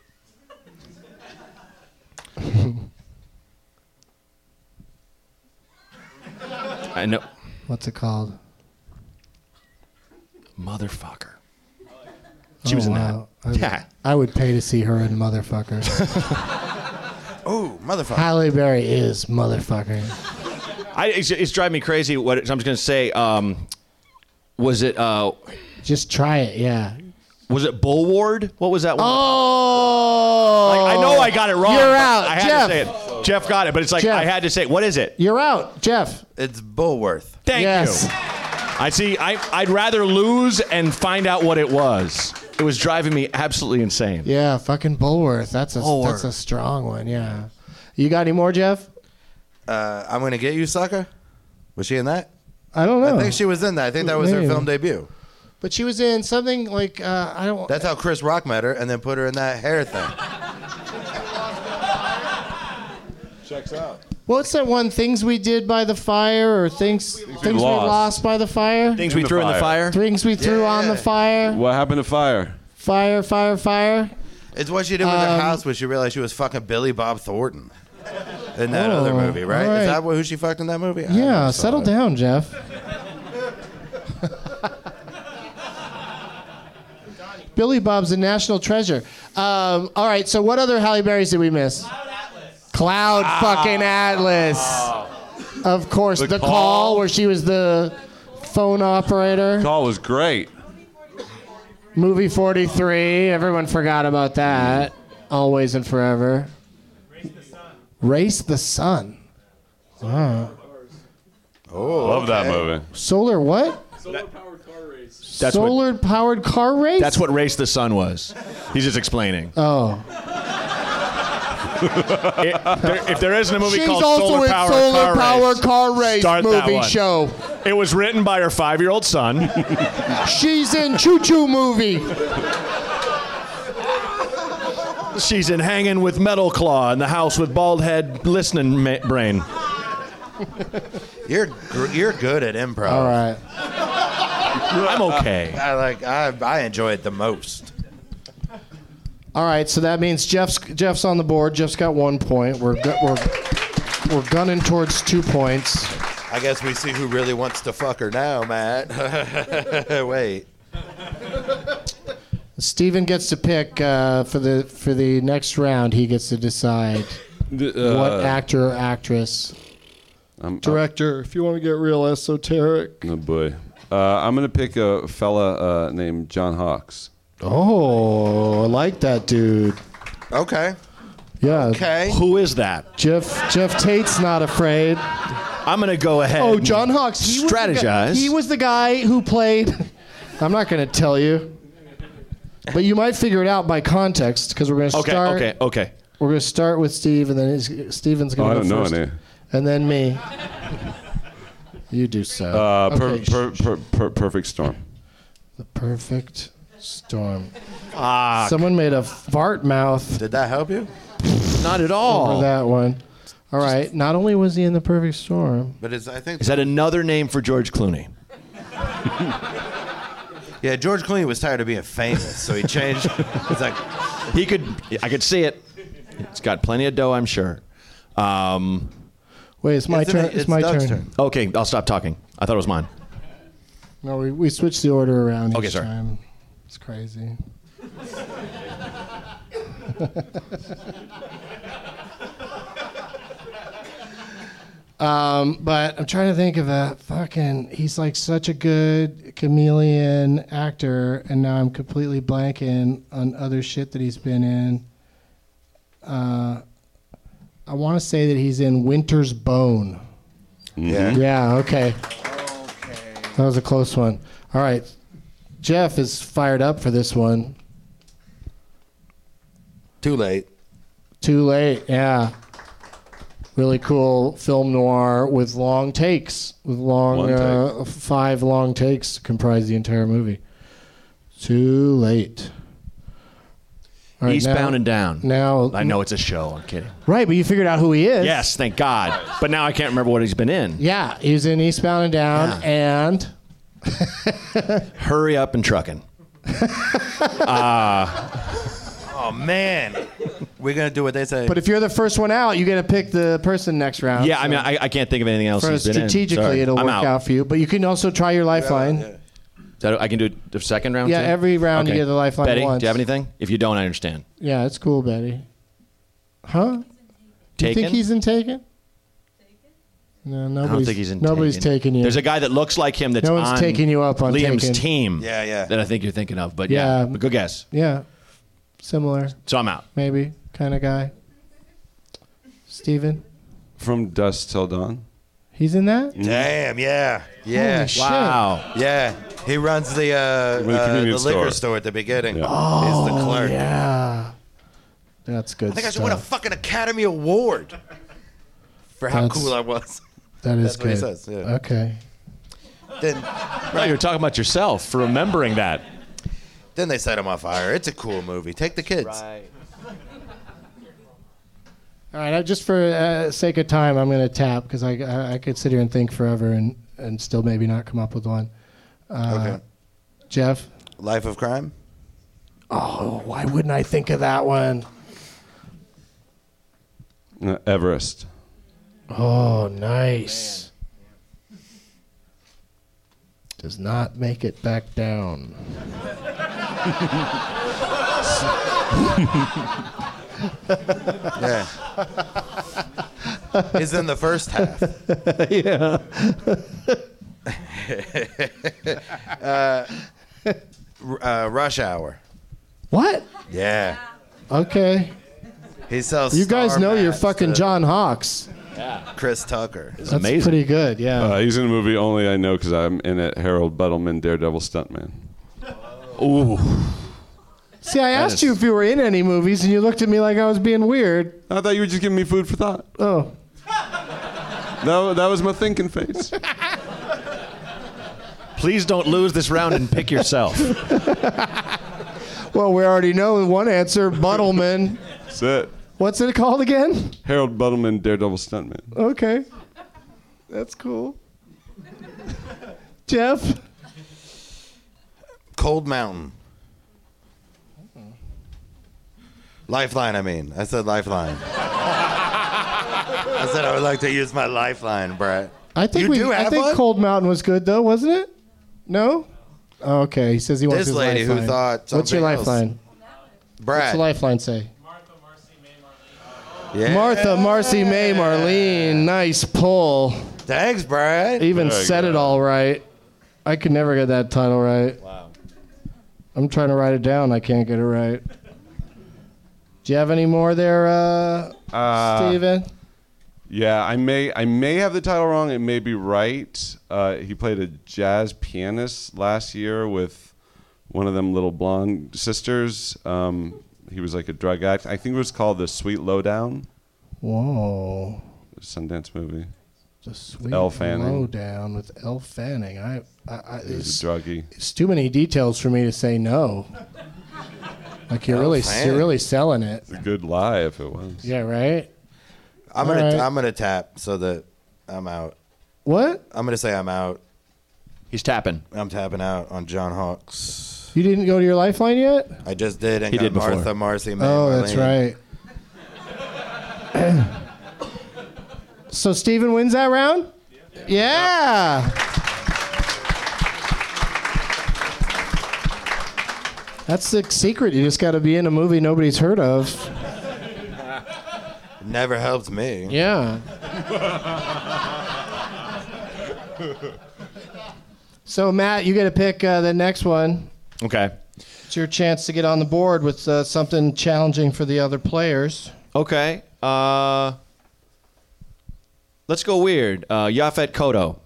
I know. What's it called? Motherfucker. She was Oh, in wow. that. I, Yeah. I would pay to see her in Motherfucker. Oh, motherfucker. Halle Berry is Motherfucker. I, it's, it's driving me crazy. What I'm just going to say, um, was it, uh, Just try it, yeah. was it Bulward? What was that one? Oh! Like, I know I got it wrong. You're but out, I had Jeff. to say it. Jeff got it, but it's like, Jeff. I had to say it. What is it? You're out, Jeff. It's Bulworth. Thank Yes. you. I see. I, I'd rather lose and find out what it was. It was driving me absolutely insane. Yeah, fucking Bulworth. That's a Bulworth. that's a strong one. Yeah. You got any more, Jeff? Uh, I'm gonna get you, sucker. Was she in that? I don't know. I think she was in that. I think that was Maybe. her film debut. But she was in something like uh, I don't. That's how Chris Rock met her, and then put her in that hair thing. Checks out. What's that one? Things we did by the fire, or things things, we lost. lost by the fire. Things we threw in the fire. Things we threw Yeah. on the fire. What happened to fire? Fire, fire, fire. It's what she did with Um, her house when she realized she was fucking Billy Bob Thornton in that Oh, other movie, right? all right. Is that who she fucked in that movie? I Yeah, never saw settle it. down, Jeff. Billy Bob's a national treasure. Um, all right, so what other Halle Berrys did we miss? Cloud fucking Atlas. Of course, The the, Call. call where she was the phone operator. Call was great. Movie forty-three. Everyone forgot about that. Always and forever. Race the Sun. Wow. Oh, Love that okay. movie. Solar what? That's Solar powered car race? That's what Race the Sun was. He's just explaining. Oh. It- there- if there isn't a movie She's called also Solar in Power Solar Car Power Race, Car Race start that movie one. show. It was written by her five-year-old son. She's in Choo Choo Movie. She's in Hanging with Metal Claw in the house with bald head listening ma- brain. You're gr- you're good at improv. All right. I'm okay. I like I I enjoy it the most. All right, so that means Jeff's Jeff's on the board. Jeff's got one point. We're gu- we're we're gunning towards two points. I guess we see who really wants to fuck her now, Matt. Wait. Steven gets to pick uh, for the for the next round. He gets to decide The, uh, what actor or actress. I'm, Director, if you want to get real esoteric. Oh boy. Uh, I'm gonna pick a fella uh, named John Hawkes. Oh, I like that dude. Okay. Yeah. Okay. Who is that? Jeff Jeff Tate's not afraid. I'm going to go ahead. Oh, John Hawkes. He was the guy- strategize. he was the guy who played. I'm not going to tell you, but you might figure it out by context because we're going to Okay, start. okay, okay. We're going to start with Steve, and then he's, Steven's Oh, I going to don't go know first, any. and then me. You do so. Uh, per, Okay, per, per, per, perfect storm. The perfect storm. Fuck. Someone made a fart mouth Did that help you? Not at over all. that one. All right. Not only was he in the perfect storm. But it's I think Is that another name for George Clooney? yeah, George Clooney was tired of being famous, so he changed. It's like He could. I could see it. It's got plenty of dough, I'm sure. Um, Wait, it's my Isn't turn. it- It's, it's my Doug's turn. turn. okay, I'll stop talking. I thought it was mine. No, we, we switched the order around Okay, each sorry. time. It's crazy. um, but I'm trying to think of a fucking. He's like such a good chameleon actor, and now I'm completely blanking on other shit that he's been in. Uh, I want to say that he's in Winter's Bone. yeah. Yeah, okay. That was a close one. All right. Jeff is fired up for this one. Too late. Too late, yeah. Really cool film noir with long takes, with long, One uh, five long takes comprise the entire movie. Too late. All right, Eastbound now- and Down. Now, I know it's a show. I'm kidding. right, but you figured out who he is. Yes, thank God. But now I can't remember what he's been in. Yeah, he's in Eastbound and Down, and Hurry Up and Truckin'. Oh man. We're gonna do what they say. but if you're the first one out, you get to pick the person next round. Yeah, I so- mean, I, I can't think of anything else For he's been in. strategically, Sorry. it'll I'm work out. out. for you. But you can also try your lifeline. Yeah. That, I can do it the second round. Yeah, too? every round you get the lifeline Betty, once. do you have anything? If you don't, I understand. Yeah, it's cool, Betty. Huh? Taken? You think he's in Taken? No, I nobody's. don't think he's in. Nobody's Taken. taking you. There's a guy that looks like him that's No one's on taking you up on Liam's Taken. team. Yeah, yeah. That I think you're thinking of, but yeah, Yeah. but good guess. Yeah, similar, So I'm out. maybe kind of guy. Steven? From Dusk Till Dawn. He's in that? Damn, yeah. Yeah. Holy shit. Wow. Yeah. He runs the uh, The uh, the convenience liquor store. store at the beginning. Yeah. Oh, He's the clerk. yeah. That's good I think I stuff. should win a fucking Academy Award for how That's- cool I was. That is That's good. what he says. Yeah. Okay. Then, No, you're talking about yourself for remembering that. then they set him on fire. It's a cool movie. Take the kids. All right, I- just for uh, sake of time, I'm going to tap because I, I I could sit here and think forever and, and still maybe not come up with one. Uh, Okay. Jeff? Life of Crime? Oh, why wouldn't I think of that one? Uh, Everest. Oh, nice. Does not make it back down. Yeah. He's in the first half. Yeah. uh, uh, Rush Hour. What? Yeah. Okay. He sells. You guys star know you're mats fucking to John Hawks. Chris Tucker. That's pretty good, yeah. Uh, he's in a movie only I know because I'm in it. Harold Buttleman, Daredevil stuntman. Ooh. See, I That asked is- you if you were in any movies, and you looked at me like I was being weird. I thought you were just giving me food for thought. Oh. That, that was my thinking face. Please don't lose this round and pick yourself. Well, we already know one answer, Buttleman. That's it. What's it called again? Harold Buttleman, Daredevil stuntman. Okay. That's cool. Jeff? Cold Mountain. Lifeline, I mean. I said lifeline. I said I would like to use my lifeline, Brett. I think you we. do I have think one? Cold Mountain was good though, wasn't it? No. Oh, okay. He says he wants This his lady who lifeline. thought What's your something else. lifeline? What's Brad. the lifeline say? Yeah. Martha, Marcy, May, Marlene. Nice pull. Thanks, Brad. Even There you said go. it all right. I could never get that title right. Wow. I'm trying to write it down. I can't get it right. Do you have any more there, uh, Uh, Steven? Yeah, I may I may have the title wrong. It may be right. Uh, he played a jazz pianist last year with one of them little blonde sisters. Um, he was like a drug addict. I think it was called The Sweet Lowdown. Whoa. Sundance movie. The Sweet Elle Fanning. Lowdown with Elle Fanning. I, I, I He was it's, a druggie. it's too many details for me to say no. Like you're Elle really, Fanning. you're really selling it. It's a good lie if it was. Yeah, right. I'm gonna All right. I'm gonna tap so that I'm out. What? I'm gonna say I'm out. He's tapping. I'm tapping out on John Hawks. You didn't go to your lifeline yet? I just did and He got did before. Martha, Marcy, May, Oh, that's Marlene. right. So Steven wins that round? Yeah. That's the secret. You just got to be in a movie nobody's heard of. Never helped me. Yeah. So Matt, you got to pick uh, the next one. Okay. It's your chance to get on the board with uh, something challenging for the other players. Okay. Uh, let's go weird. Uh, Yaphet Kotto.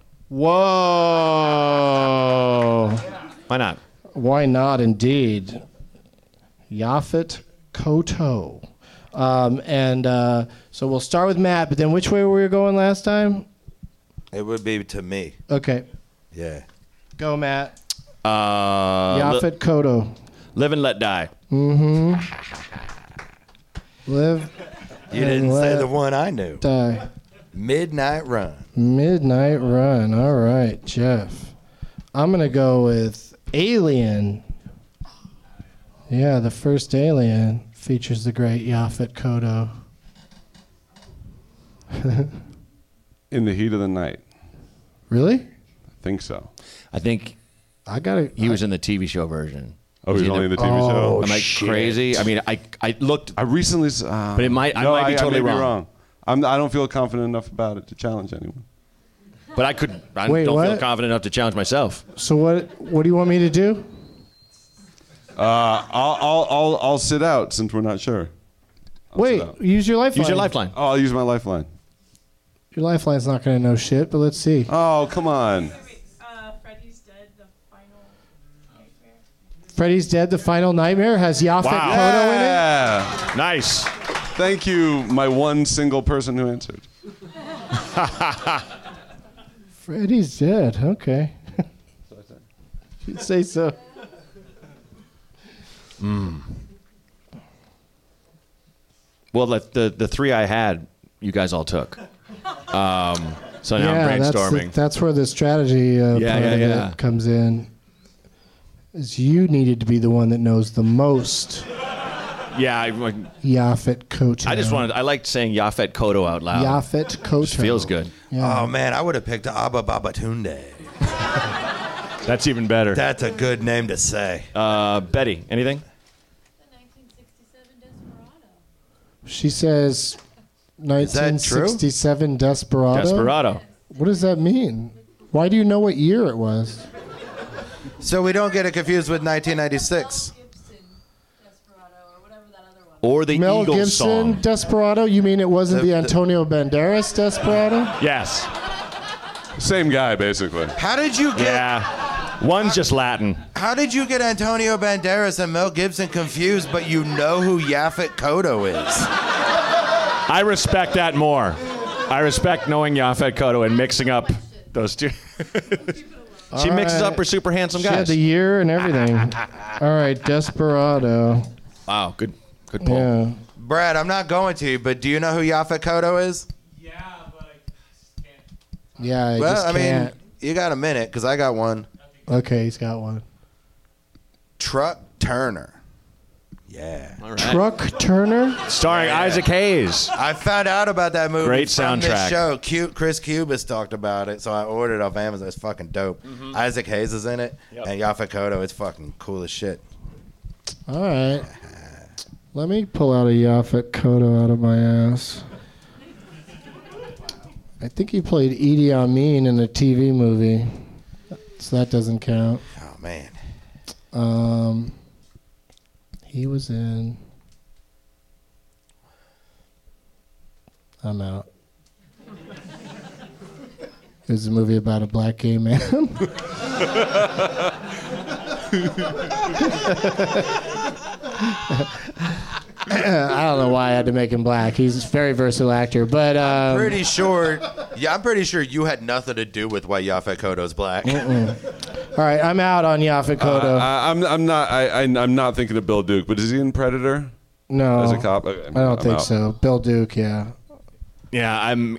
Whoa. Why not? Why not, indeed? Yaphet Kotto. Um, and uh, so we'll start with Matt, but then which way were we going last time? It would be to me. Okay. Yeah. Go, Matt. Uh, Yaphet Kotto. Live and Let Die. Mm-hmm. Live. You and didn't say let the one I knew. Die. Midnight Run. Midnight Run. All right, Jeff. I'm going to go with Alien. Yeah, the first Alien features the great Yaphet Kotto. In the Heat of the Night. Really? I think so. I think I got it. he was in the T V show version. Oh, he's he only in the T V Oh, show? Am I shit. crazy? I mean, I I looked, I recently... s- Uh, but it might I no, might be totally may wrong. wrong. I'm, I don't feel confident enough about it to challenge anyone. But I could. I Wait, don't feel what? confident enough to challenge myself. So what? What do you want me to do? Uh, I'll, I'll, I'll, I'll sit out since we're not sure. I'll Wait, sit out. use your lifeline. Use your lifeline. Oh, I'll use my lifeline. Your lifeline's not going to know shit, but let's see. Oh, come on. Uh, Freddy's Dead, the final. Freddy's Dead: The Final Nightmare has Yaphet Wow. Kotto in it. Yeah. Nice. Thank you, my one single person who answered. Freddy's Dead. Okay. You'd say so. Mm. Well, the, the the three I had, you guys all took. Um, so now yeah, I'm that's, the, brainstorming. that's where the strategy uh, Yeah, part yeah, of yeah. it comes in. Is you needed to be the one that knows the most. Yeah, I, like, Yaphet Kotto. I just wanted. I liked saying Yaphet Kotto out loud. Yaphet Kotto. Just feels good. Yeah. Oh man, I would have picked Abba Babatunde. That's even better. That's a good name to say. Uh, Betty, anything? She says nineteen sixty-seven Desperado. Desperado. What does that mean? Why do you know what year it was? So we don't get it confused with nineteen ninety-six. Or the Mel Eagles Gibson song. Desperado? You mean it wasn't The- the, the- Antonio Banderas Desperado? Yes. Same guy, basically. How did you get? Yeah. One's just Latin. How did you get Antonio Banderas and Mel Gibson confused, but you know who Yaphet Kotto is? I respect that more. I respect knowing Yaphet Kotto and mixing up those two. She All mixes right. up her super handsome She had guys. the year and everything. All right, Desperado. Wow, good, good pull. Yeah. Brad, I'm not going to, but do you know who Yaphet Kotto is? Yeah, I well, just I mean, can't. you got a minute, because I got one. Okay, he's got one. Truck Turner. Yeah. All right. Truck Turner? Starring Yeah. Isaac Hayes. I found out about that movie Great from this soundtrack. show. Cute Chris Cubis talked about it, so I ordered it off Amazon. It's fucking dope. Mm-hmm. Isaac Hayes is in it, Yep. and Yaphet Kotto. It's fucking cool as shit. All right. Let me pull out a Yaphet Kotto out of my ass. I think he played Idi Amin in a T V movie, so that doesn't count. Oh man. Um, he was in. I'm out. It was a movie about a black gay man. I don't know why I had to make him black. He's a very versatile actor, but um, Pretty sure. Yeah, I'm pretty sure you had nothing to do with why Yaphet Kotto's black. all right, I'm out on Yaphet Kotto. Uh, I, I'm I'm not I, I I'm not thinking of Bill Duke, but is he in Predator no, as a cop? Okay, I don't I'm think out. so. Bill Duke, yeah. Yeah, I'm.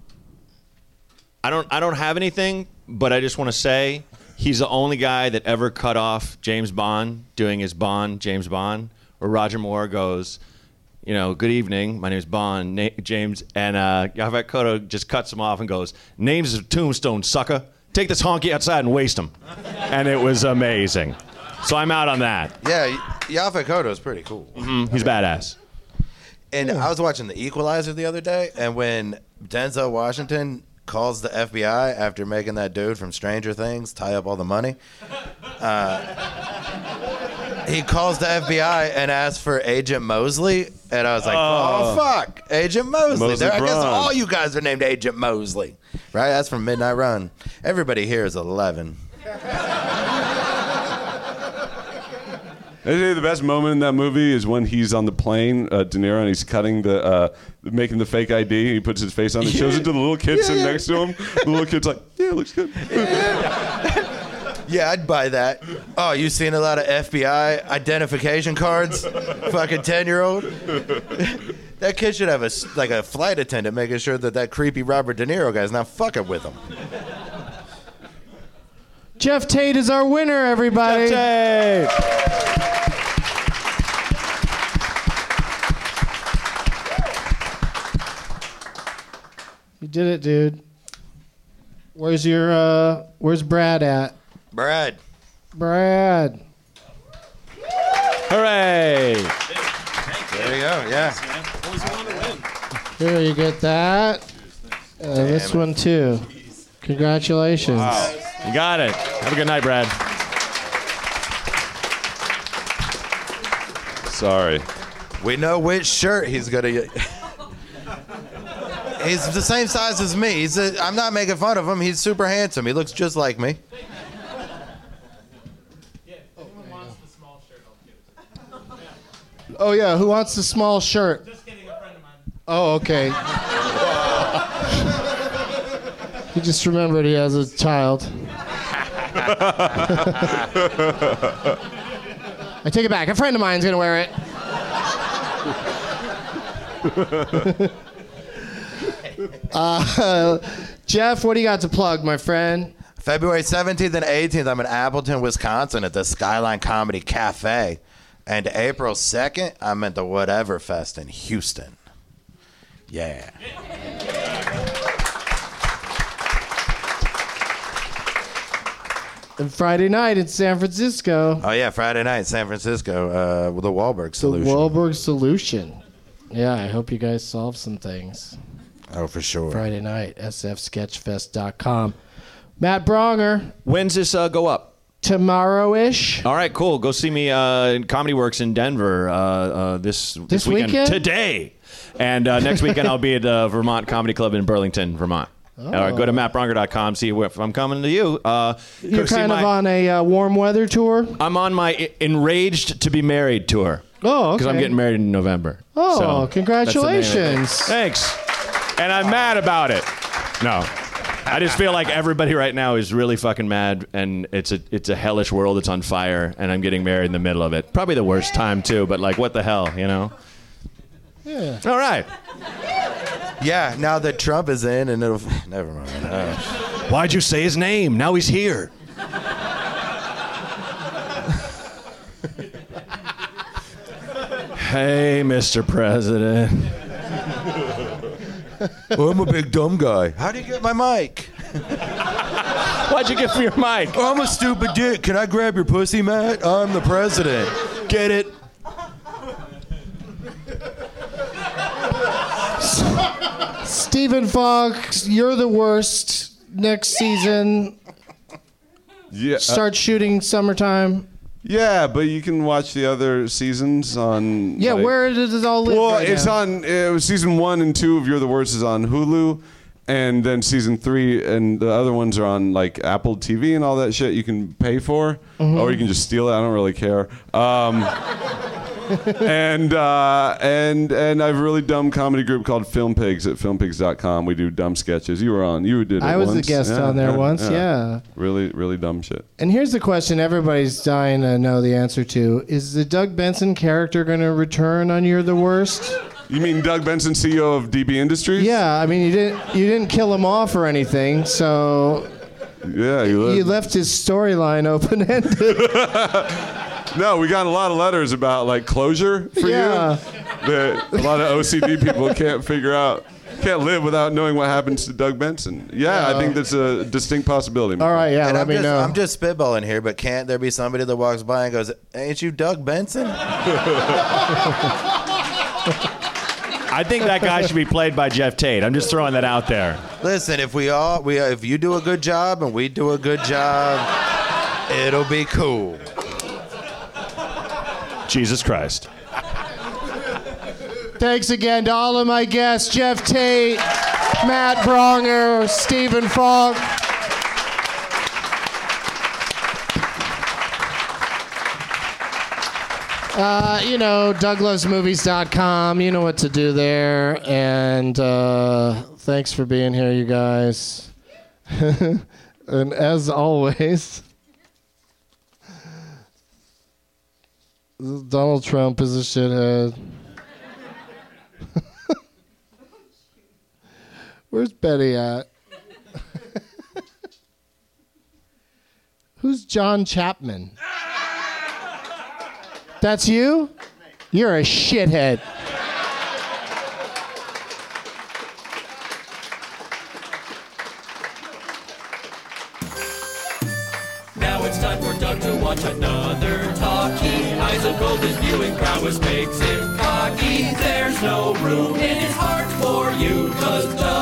I don't. I don't have anything, but I just want to say he's the only guy that ever cut off James Bond doing his Bond, James Bond, where Roger Moore goes, you know, good evening, my name is Bond, Na- James, and uh, Yaphet Kotto just cuts him off and goes, name's a tombstone, sucker. Take this honky outside and waste him. And it was amazing. So I'm out on that. Yeah, Yaphet Kotto's pretty cool. Mm, he's badass. And I was watching The Equalizer the other day, and when Denzel Washington calls the F B I after making that dude from Stranger Things tie up all the money, uh, he calls the F B I and asks for Agent Mosley, and I was like, oh, Oh. fuck, Agent Mosley. Mosley There- I guess Braun. all you guys are named Agent Mosley, right? That's from Midnight Run. Everybody here is eleven. I tell you, the best moment in that movie is when he's on the plane, uh, De Niro, and he's cutting the, uh, making the fake I D. He puts his face on. He shows it to the little kid sitting next to him. The little kid's like, "Yeah, it looks good." Yeah, I'd buy that. Oh, you seen a lot of F B I identification cards? Fucking ten-year-old. That kid should have a s- like a flight attendant making sure that that creepy Robert De Niro guy's not fucking with him. Jeff Tate is our winner, everybody. Jeff Tate. You did it, dude. Where's your uh where's Brad at? Brad. Brad. Hooray. There you go. Yeah. Here, you get that. Uh, this one too. Congratulations. You got it. Have a good night, Brad. Sorry. We know which shirt he's gonna. He's the same size as me. He's a, I'm not making fun of him. He's super handsome. He looks just like me. Oh, yeah. Who wants the small shirt? Just kidding, a friend of mine. Oh, okay. He just remembered he has a child. I take it back. A friend of mine's going to wear it. uh, Jeff, what do you got to plug, my friend? February seventeenth and eighteenth, I'm in Appleton, Wisconsin at the Skyline Comedy Cafe. And April second, I'm at the Whatever Fest in Houston. Yeah. And Friday night in San Francisco. Oh, yeah, Friday night, San Francisco, uh, with the Wahlberg Solution. The Wahlberg Solution. Yeah, I hope you guys solve some things. Oh, for sure. Friday night, s f sketch fest dot com. Matt Bronger. When's this uh, go up? Tomorrow-ish. All right, cool. Go see me uh, in Comedy Works in Denver uh, uh, this, this, this weekend. weekend. Today. And uh, next weekend I'll be at uh, Vermont Comedy Club in Burlington, Vermont. Oh. All right, go to matt bronger dot com, see if I'm coming to you. Uh, You're kind of my, on a uh, warm weather tour? I'm on my Enraged to be Married tour. Oh, okay. Because I'm getting married in November. Oh, so congratulations. Thanks. And I'm mad about it. No. I just feel like everybody right now is really fucking mad, and it's a it's a hellish world. It's on fire, and I'm getting married in the middle of it. Probably the worst time, too, but like, what the hell, you know? Yeah. All right. Yeah, now that Trump is in, and it'll... Never mind. Uh, Why'd you say his name? Now he's here. Hey, Mister President. Oh, I'm a big dumb guy. How do you get my mic? Why'd you give me your mic? Oh, I'm a stupid dick. Can I grab your pussy, Matt? I'm the president. Get it? Stephen Fox, You're the Worst. Next season. Yeah. Start shooting summertime. Yeah, but you can watch the other seasons on. Yeah, like, where does it all live? Well, right it's now? on. It was season one and two of You're the Worst is on Hulu, and then season three and the other ones are on like Apple T V and all that shit. You can pay for, Mhm. or you can just steal it. I don't really care. Um, and uh, and and I have a really dumb comedy group called Film Pigs at film pigs dot com. We do dumb sketches. You were on. You did it I was once. a guest Yeah, on there yeah, once, yeah. Really, really dumb shit. And here's the question everybody's dying to know the answer to. Is the Doug Benson character going to return on You're the Worst? You mean Doug Benson, C E O of D B Industries? Yeah, I mean, you didn't you didn't kill him off or anything, so Yeah, you left. you left his storyline open-ended. No, we got a lot of letters about like closure for Yeah. you that a lot of O C D people can't figure out. Can't live without knowing what happens to Doug Benson. Yeah, I think that's a distinct possibility. All right, yeah, and let I'm me just, know. I'm just spitballing here, but can't there be somebody that walks by and goes, "Ain't you Doug Benson?" I think that guy should be played by Jeff Tate. I'm just throwing that out there. Listen, if we all, we, if you do a good job and we do a good job, it'll be cool. Jesus Christ. Thanks again to all of my guests, Jeff Tate, Matt Bronger, Stephen Falk. Uh, you know, doug loves movies dot com. You know what to do there. And uh, thanks for being here, you guys. And as always, Donald Trump is a shithead. Where's Betty at? Who's John Chapman? That's you? You're a shithead. Now it's time for Doug to watch another talkie. Eyes of gold, his viewing prowess makes him cocky. There's no room in his heart for you, 'cause Doug